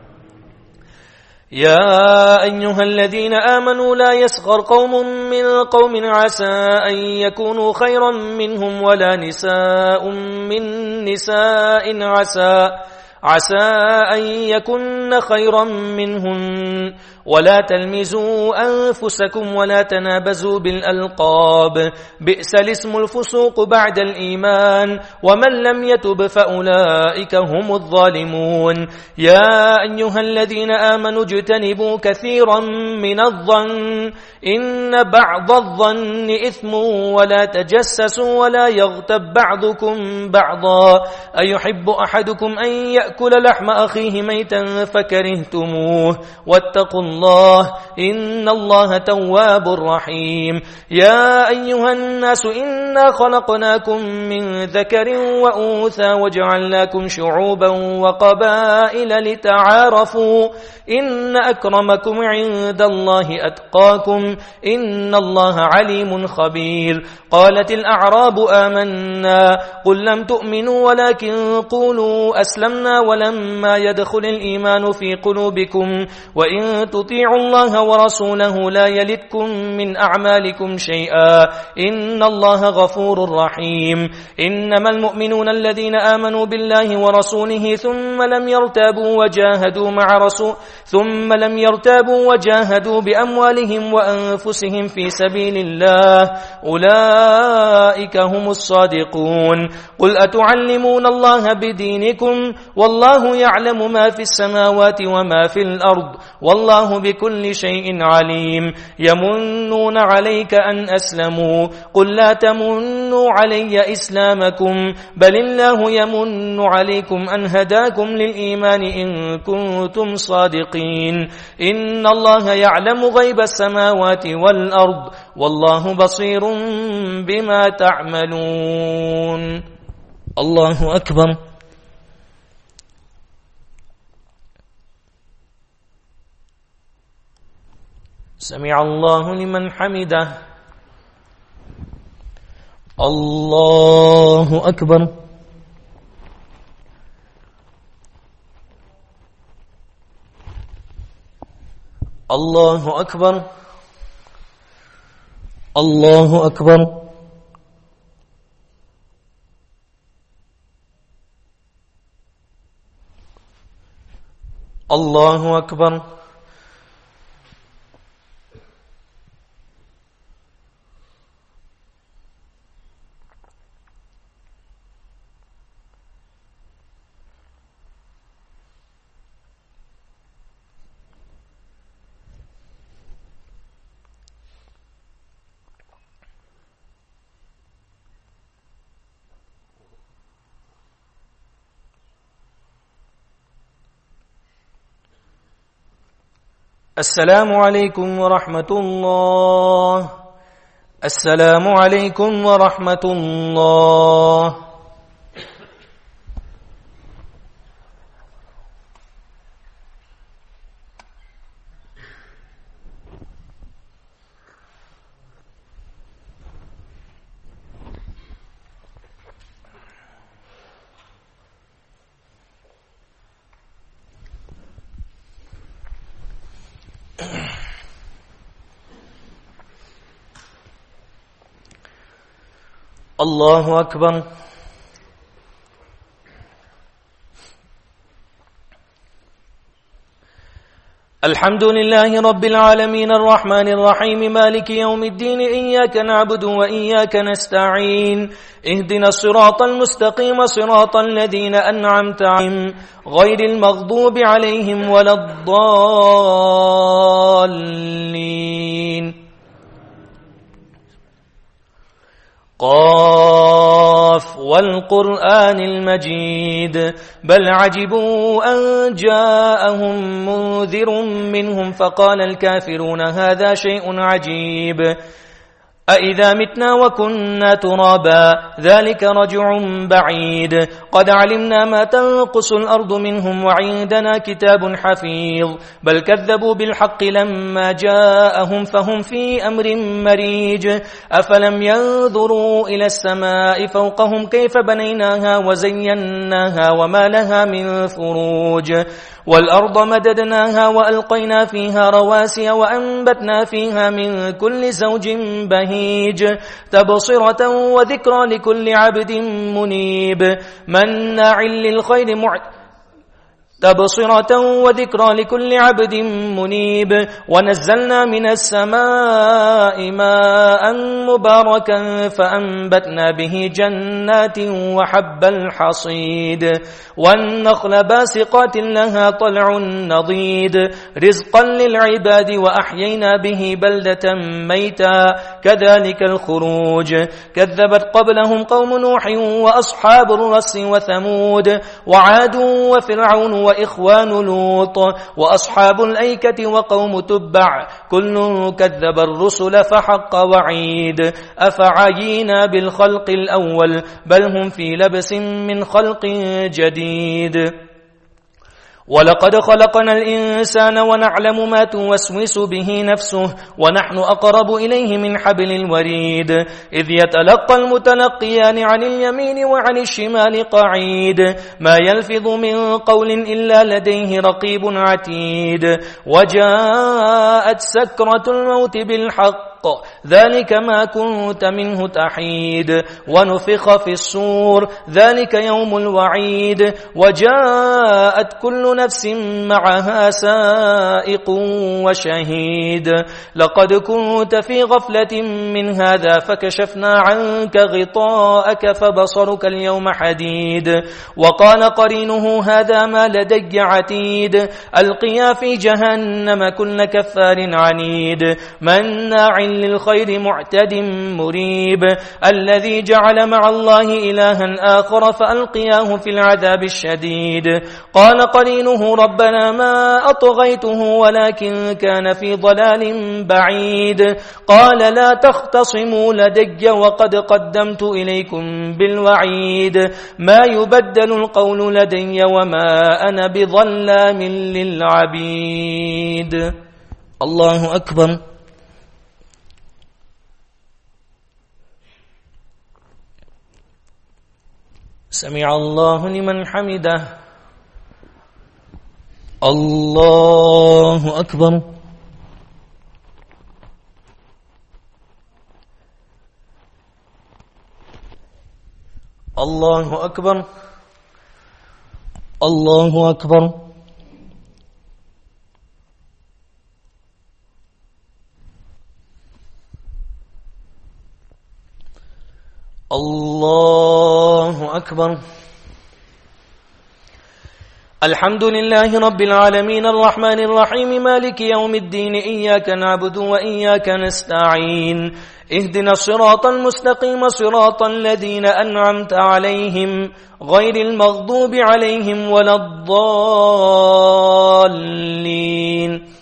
Speaker 3: يا أيها الذين آمنوا لا يسخر قوم من قوم عسى أن يكونوا خيرا منهم ولا نساء من نساء عسى عسى أن يكن خيرا منهن ولا تلمزوا أنفسكم ولا تنابزوا بالألقاب بئس الاسم الفسوق بعد الإيمان ومن لم يتب فأولئك هم الظالمون. يا أيها الذين آمنوا اجتنبوا كثيرا من الظن إن بعض الظن إثم ولا تجسسوا ولا يغتب بعضكم بعضا أيحب أحدكم أن يأكل لحم أخيه ميتا فكرهتموه واتقوا الله إن الله تواب رحيم. يا أيها الناس إنا خلقناكم من ذكر وأنثى وجعلناكم شعوبا وقبائل لتعارفوا إن أكرمكم عند الله أتقاكم إن الله عليم خبير. قالت الأعراب آمنا قل لم تؤمنوا ولكن قولوا أسلمنا ولما يدخل الإيمان في قلوبكم وإن تطيعوا الله ورسوله لا يلتكم من أعمالكم شيئا إن الله غفور رحيم. إنما المؤمنون الذين آمنوا بالله ورسوله ثم لم يرتابوا وجاهدوا مع رسول ثم لم يرتابوا وجاهدوا بأموالهم وأنفسهم في سبيل الله أولئك هم الصادقون. قل أتعلمون الله بدينكم والله يعلم ما في السماوات وما في الأرض والله بكل شيء عليم. يمنون عليك أن أسلموا قل لا تمنوا علي إسلامكم بل الله يمن عليكم أن هداكم للإيمان إن كنتم صادقين. إن الله يعلم غيب السماوات والأرض والله بصير بما تعملون. الله أكبر. سمع الله لمن حمده. الله أكبر. الله أكبر. الله أكبر. الله أكبر. السلام عليكم ورحمة الله. السلام عليكم ورحمة الله. الله أكبر. الحمد لله رب العالمين الرحمن الرحيم مالك يوم الدين إياك نعبد وإياك نستعين اهدنا الصراط المستقيم صراط الذين أنعمت عليهم غير المغضوب عليهم ولا الضالين قاف والقرآن المجيد بل عجبوا أن جاءهم منذر منهم فقال الكافرون هذا شيء عجيب أإذا متنا وكنا ترابا ذلك رجع بعيد قد علمنا ما تنقص الأرض منهم وعندنا كتاب حفيظ بل كذبوا بالحق لما جاءهم فهم في أمر مريج أفلم ينظروا إلى السماء فوقهم كيف بنيناها وزيناها وما لها من فروج والأرض مددناها وألقينا فيها رواسي وأنبتنا فيها من كل زوج بهيج تبصرة وذكرى لكل عبد منيب مناع للخير معتد تبصرة وذكرى لكل عبد منيب ونزلنا من السماء ماء مباركا فأنبتنا به جنات وحب الحصيد والنخل باسقات لها طلع نضيد رزقا للعباد وأحيينا به بلدة ميتا كذلك الخروج كذبت قبلهم قوم نوح وأصحاب الرس وثمود وعاد وفرعون وإخوان لوط وأصحاب الأيكة وقوم تبع كل كذب الرسل فحق وعيد أفعينا بالخلق الأول بل هم في لبس من خلق جديد ولقد خلقنا الإنسان ونعلم ما توسوس به نفسه ونحن أقرب إليه من حبل الوريد إذ يتلقى المتلقيان عن اليمين وعن الشمال قعيد ما يلفظ من قول إلا لديه رقيب عتيد وجاءت سكرة الموت بالحق ذلك ما كنت منه تحيد ونفخ في الصور ذلك يوم الوعيد وجاءت كل نفس معها سائق وشهيد لقد كنت في غفلة من هذا فكشفنا عنك غطاءك فبصرك اليوم حديد وقال قرينه هذا ما لدي عتيد ألقيا في جهنم كل كفار عنيد مناع للخير معتد مريب الذي جعل مع الله إلها آخر فألقياه في العذاب الشديد قال قرينه ربنا ما أطغيته ولكن كان في ضلال بعيد قال لا تختصموا لدي وقد قدمت إليكم بالوعيد ما يبدل القول لدي وما أنا بظلام للعبيد الله أكبر سمع الله لمن حمده الله أكبر الله أكبر الله أكبر الله أكبر الحمد لله رب العالمين الرحمن الرحيم مالك يوم الدين إياك نعبد وإياك نستعين اهدنا الصراط المستقيم صراط الذين أنعمت عليهم غير المغضوب عليهم ولا الضالين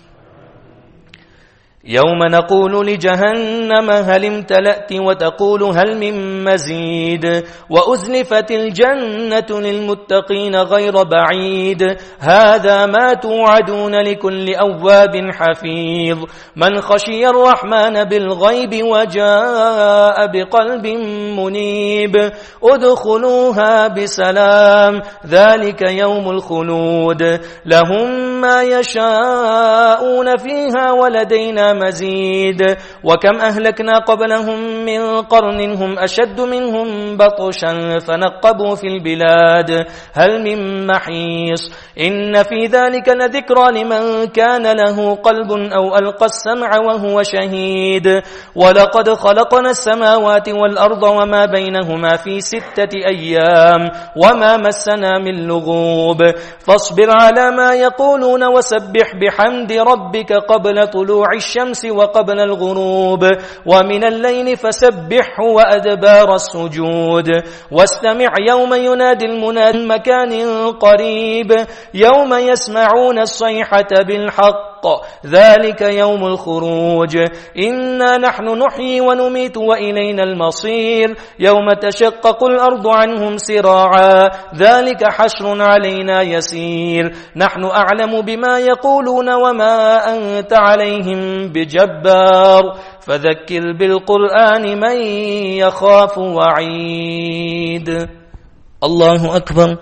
Speaker 3: يوم نقول لجهنم هل امتلأت وتقول هل من مزيد وأزلفت الجنة للمتقين غير بعيد هذا ما توعدون لكل أواب حفيظ من خشي الرحمن بالغيب وجاء بقلب منيب ادخلوها بسلام ذلك يوم الخلود لهم ما يشاءون فيها ولدينا مزيد وكم أهلكنا قبلهم من قرن هم أشد منهم بطشا فنقبوا في البلاد هل من محيص إن في ذلك لذكرى لمن كان له قلب أو ألقى السمع وهو شهيد ولقد خلقنا السماوات والأرض وما بينهما في ستة أيام وما مسنا من لغوب فاصبر على ما يقولون وسبح بحمد ربك قبل طلوع الشمس وقبل الغروب ومن الليل فسبحه وأدبار السجود واستمع يوم ينادي المنادي من مكان قريب يوم يسمعون الصيحة بالحق ذلك يوم الخروج إنا نحن نحيي ونميت وإلينا المصير يوم تشقق الأرض عنهم سراعا ذلك حشر علينا يسير نحن أعلم بما يقولون وما أنت عليهم بجبار فذكر بالقرآن من يخاف وعيد الله أكبر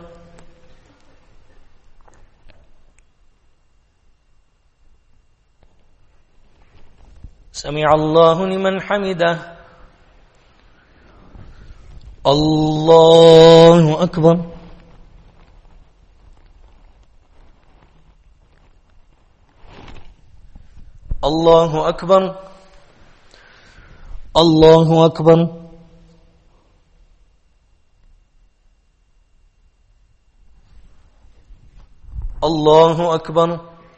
Speaker 3: سمع الله لمن حمده الله أكبر الله أكبر الله أكبر الله أكبر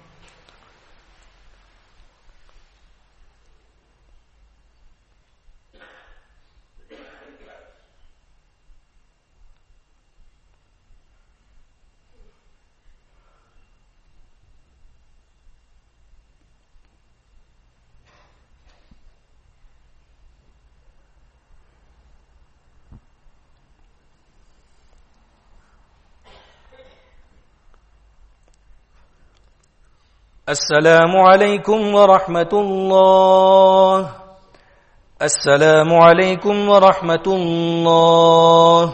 Speaker 3: السلام عليكم ورحمة الله السلام عليكم ورحمة الله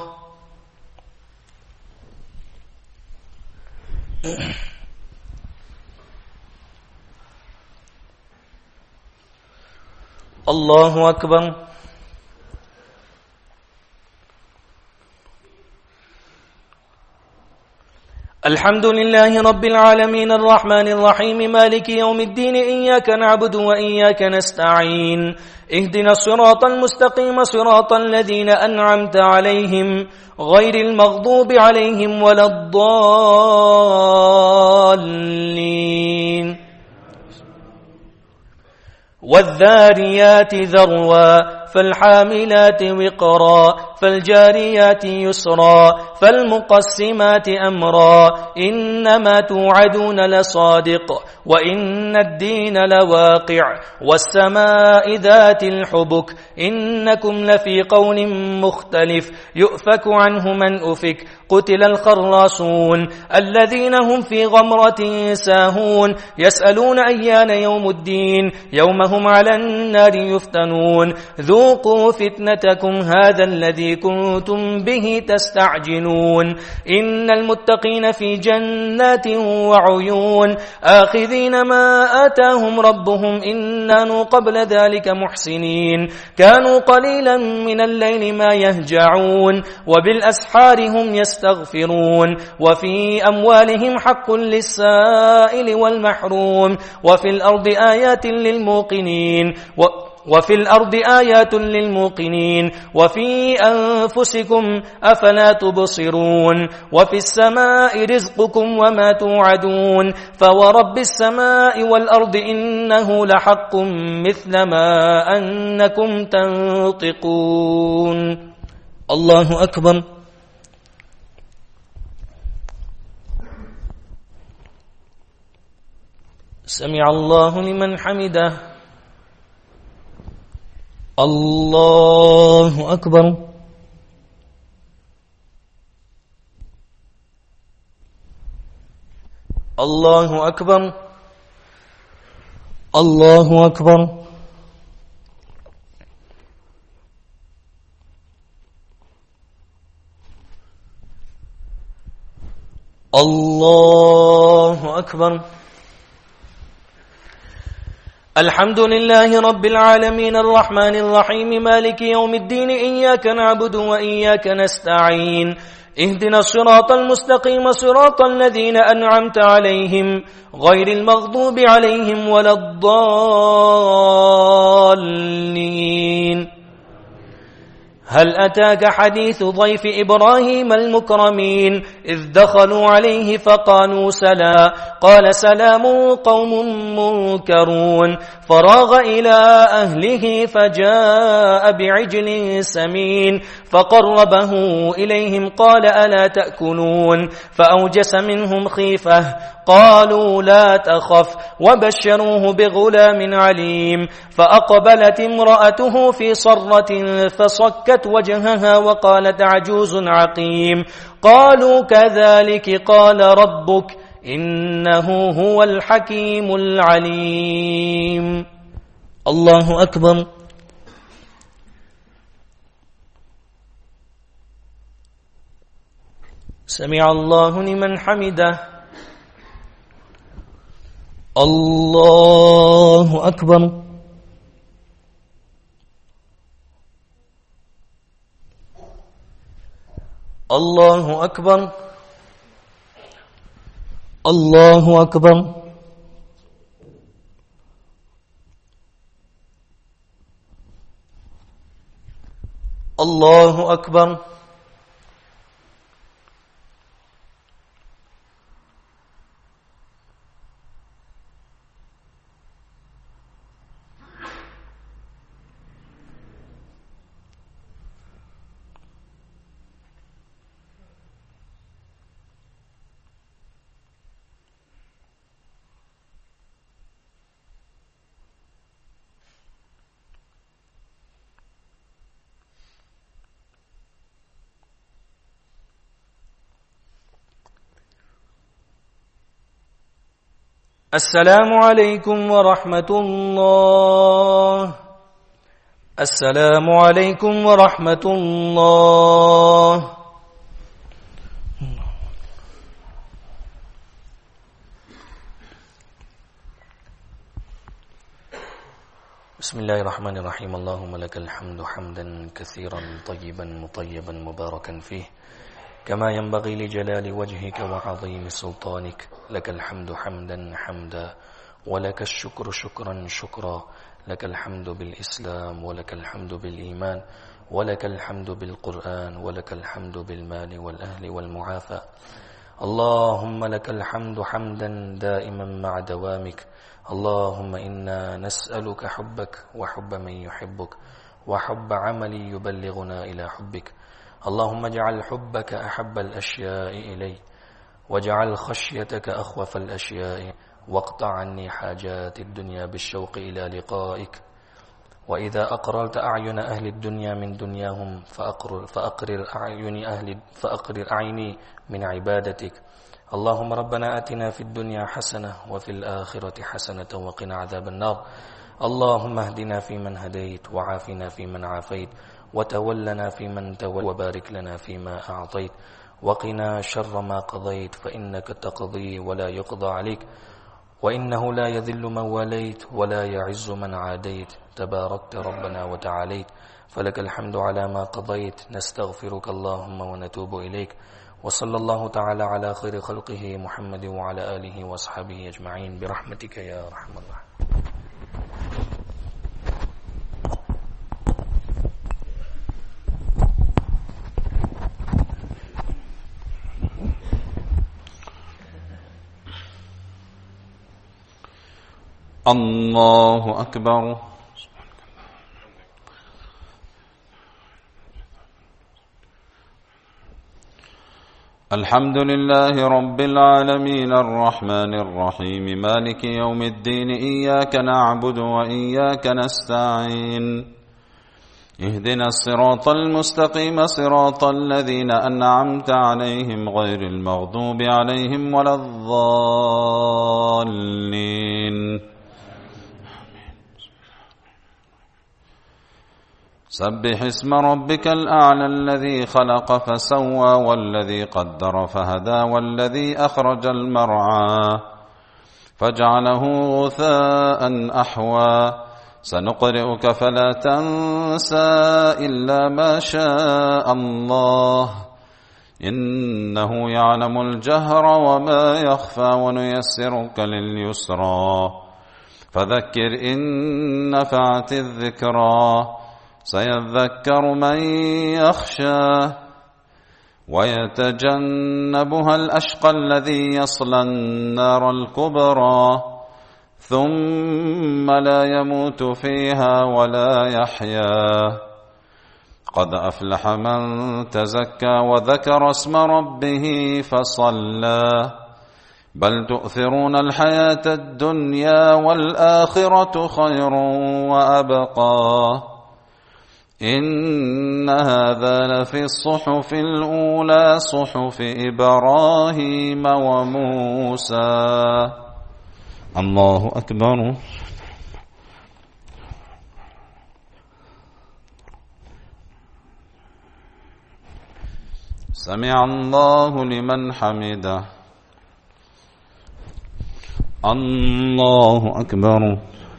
Speaker 3: الله أكبر الحمد لله رب العالمين الرحمن الرحيم مالك يوم الدين إياك نعبد وإياك نستعين اهدنا الصراط المستقيم صراط الذين أنعمت عليهم غير المغضوب عليهم ولا الضالين والذاريات ذروا فالحاملات وقرا فالجاريات يسرا فالمقسمات أمرا إنما توعدون لصادق وإن الدين لواقع والسماء ذات الحبك إنكم لفي قول مختلف يؤفك عنه من أفك قتل الخراصون الذين هم في غمرة ساهون يسألون أيان يوم الدين يوم هم على النار يفتنون ذوقوا فتنتكم هذا الذي كنتم به تستعجلون إن المتقين في جنات وعيون آخذين ما آتاهم ربهم إنهم قبل ذلك محسنين كانوا قليلا من الليل ما يهجعون وبالأسحار هم يستغفرون وفي أموالهم حق للسائل والمحروم وفي الأرض آيات للموقنين و وفي الأرض آيات للموقنين وفي أنفسكم أفلا تبصرون وفي السماء رزقكم وما توعدون فورب السماء والأرض إنه لحق مثل ما أنكم تنطقون الله أكبر سمع الله لمن حمده الله أكبر الله أكبر الله أكبر الله الله أكبر. الحمد لله رب العالمين الرحمن الرحيم مالك يوم الدين إياك نعبد وإياك نستعين اهدنا الصراط المستقيم صراط الذين أنعمت عليهم غير المغضوب عليهم ولا الضالين. هل أتاك حديث ضيف إبراهيم المكرمين إذ دخلوا عليه فقالوا سلام قال سلام قوم منكرون فراغ إلى أهله فجاء بعجل سمين فقربه إليهم قال ألا تأكلون فأوجس منهم خيفة قالوا لا تخف وبشروه بغلام عليم فأقبلت امرأته في صرة فصكت وجهها وقالت عجوز عقيم قالوا كذلك قال ربك إنه هو الحكيم العليم. الله أكبر. سمع الله لمن حمده. الله أكبر. الله أكبر. الله أكبر. الله أكبر. السلام عليكم ورحمة الله. السلام عليكم ورحمة الله. بسم الله الرحمن الرحيم. اللهم لك الحمد حمدا كثيرا طيبا مطيبا مباركا فيه كما ينبغي لجلال وجهك وعظيم سلطانك. لك الحمد حمدا حمدا ولك الشكر شكرا شكرا. لك الحمد بالإسلام ولك الحمد بالإيمان ولك الحمد بالقرآن ولك الحمد بالمال والأهل والمعافى. اللهم لك الحمد حمدا دائما مع دوامك. اللهم إنا نسألك حبك وحب من يحبك وحب عمل يبلغنا إلى حبك. اللهم اجعل حبك أحب الأشياء إلي واجعل خشيتك أخوف الأشياء واقطع عني حاجات الدنيا بالشوق إلى لقائك. وإذا أقررت أعين أهل الدنيا من دنياهم فأقرر, فأقرر, أعين أهل فأقرر أعيني من عبادتك. اللهم ربنا آتنا في الدنيا حسنة وفي الآخرة حسنة وقنا عذاب النار. اللهم اهدنا فيمن هديت وعافنا فيمن عافيت وتولنا فيمن توليت وبارك لنا فيما أعطيت وقنا شر ما قضيت فإنك تقضي ولا يقضى عليك وإنه لا يذل من واليت ولا يعز من عاديت تباركت ربنا وتعاليت. فلك الحمد على ما قضيت. نستغفرك اللهم ونتوب إليك. وصلى الله تعالى على خير خلقه محمد وعلى آله وأصحابه أجمعين برحمتك يا أرحم الراحمين.
Speaker 2: الله أكبر. الحمد لله رب العالمين الرحمن الرحيم مالك يوم الدين إياك نعبد وإياك نستعين اهدنا الصراط المستقيم صراط الذين أنعمت عليهم غير المغضوب عليهم ولا الضالين. سبح اسم ربك الأعلى الذي خلق فسوى والذي قدر فهدى والذي أخرج المرعى فاجعله غثاء أحوى سنقرئك فلا تنسى إلا ما شاء الله إنه يعلم الجهر وما يخفى ونيسرك لليسرى فذكر إن نفعت الذكرى سيذكر من يخشى ويتجنبها الأشقى الذي يصلى النار الكبرى ثم لا يموت فيها ولا يحيا قد أفلح من تزكى وذكر اسم ربه فصلى بل تؤثرون الحياة الدنيا والآخرة خير وأبقى إن هذا لفي الصحف الأولى صحف إبراهيم وموسى. الله أكبر. سمع الله لمن حمده. الله أكبر.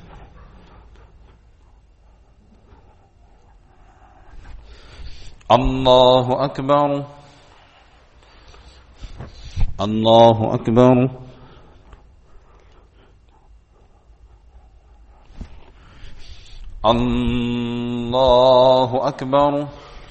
Speaker 2: الله أكبر. الله أكبر. الله أكبر.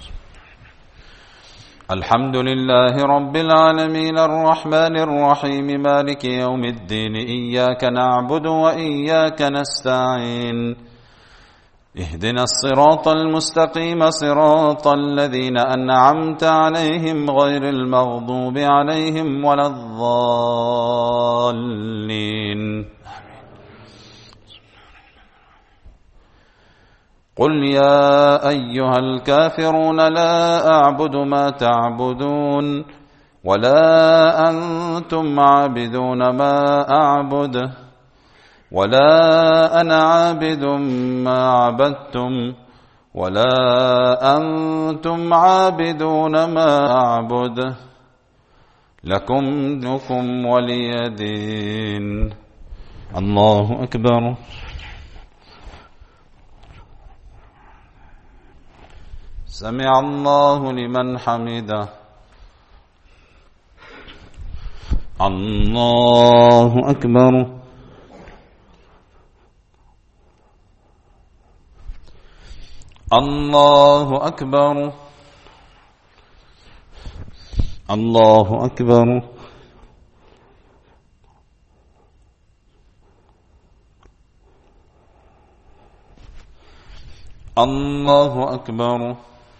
Speaker 2: الحمد لله رب العالمين الرحمن الرحيم مالك يوم الدين إياك نعبد وإياك نستعين اهدنا الصراط المستقيم صراط الذين أنعمت عليهم غير المغضوب عليهم ولا الضالين. قل يا أيها الكافرون لا أعبد ما تعبدون ولا أنتم عابدون ما أعبد ولا أنا عابد ما عبدتم ولا أنتم عابدون ما أعبد لكم دينكم ولي دين. الله أكبر. سمع الله لمن حمده. الله أكبر. الله أكبر. الله أكبر. الله أكبر.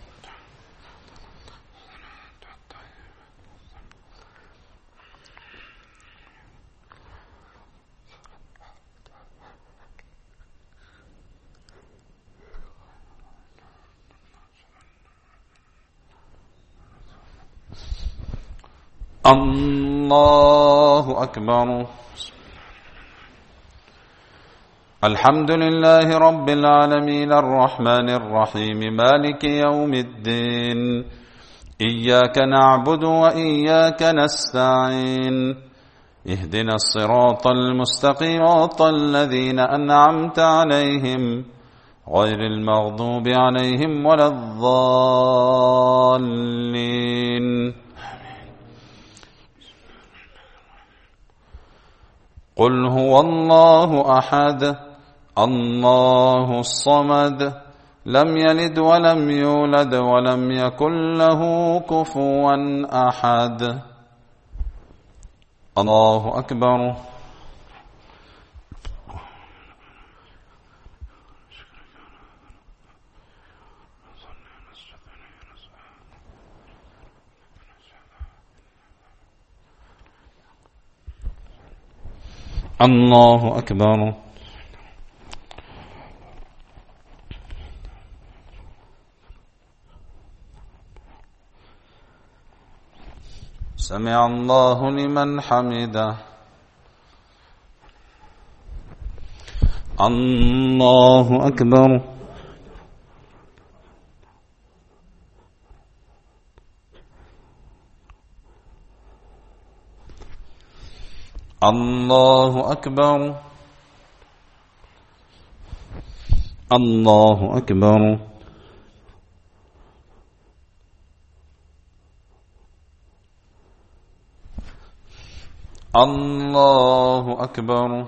Speaker 2: الله أكبر. الحمد لله رب العالمين الرحمن الرحيم مالك يوم الدين إياك نعبد وإياك نستعين اهدنا الصراط المستقيم صراط الذين أنعمت عليهم غير المغضوب عليهم ولا الضالين. قل هو الله أحد الله الصمد لم يلد ولم يولد ولم يكن له كفوا أحد. الله أكبر. الله أكبر. سمع الله لمن حمده. الله أكبر. الله أكبر الله أكبر الله أكبر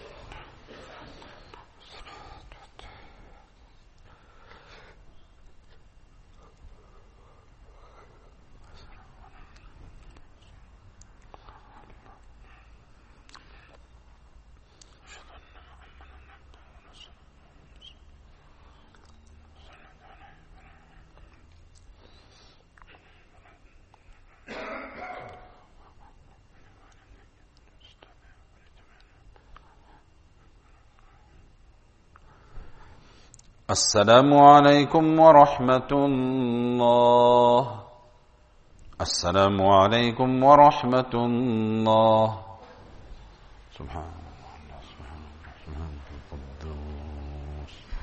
Speaker 2: السلام عليكم ورحمة الله السلام عليكم ورحمة الله سبحان الله سبحان الله سبحان الله القدوس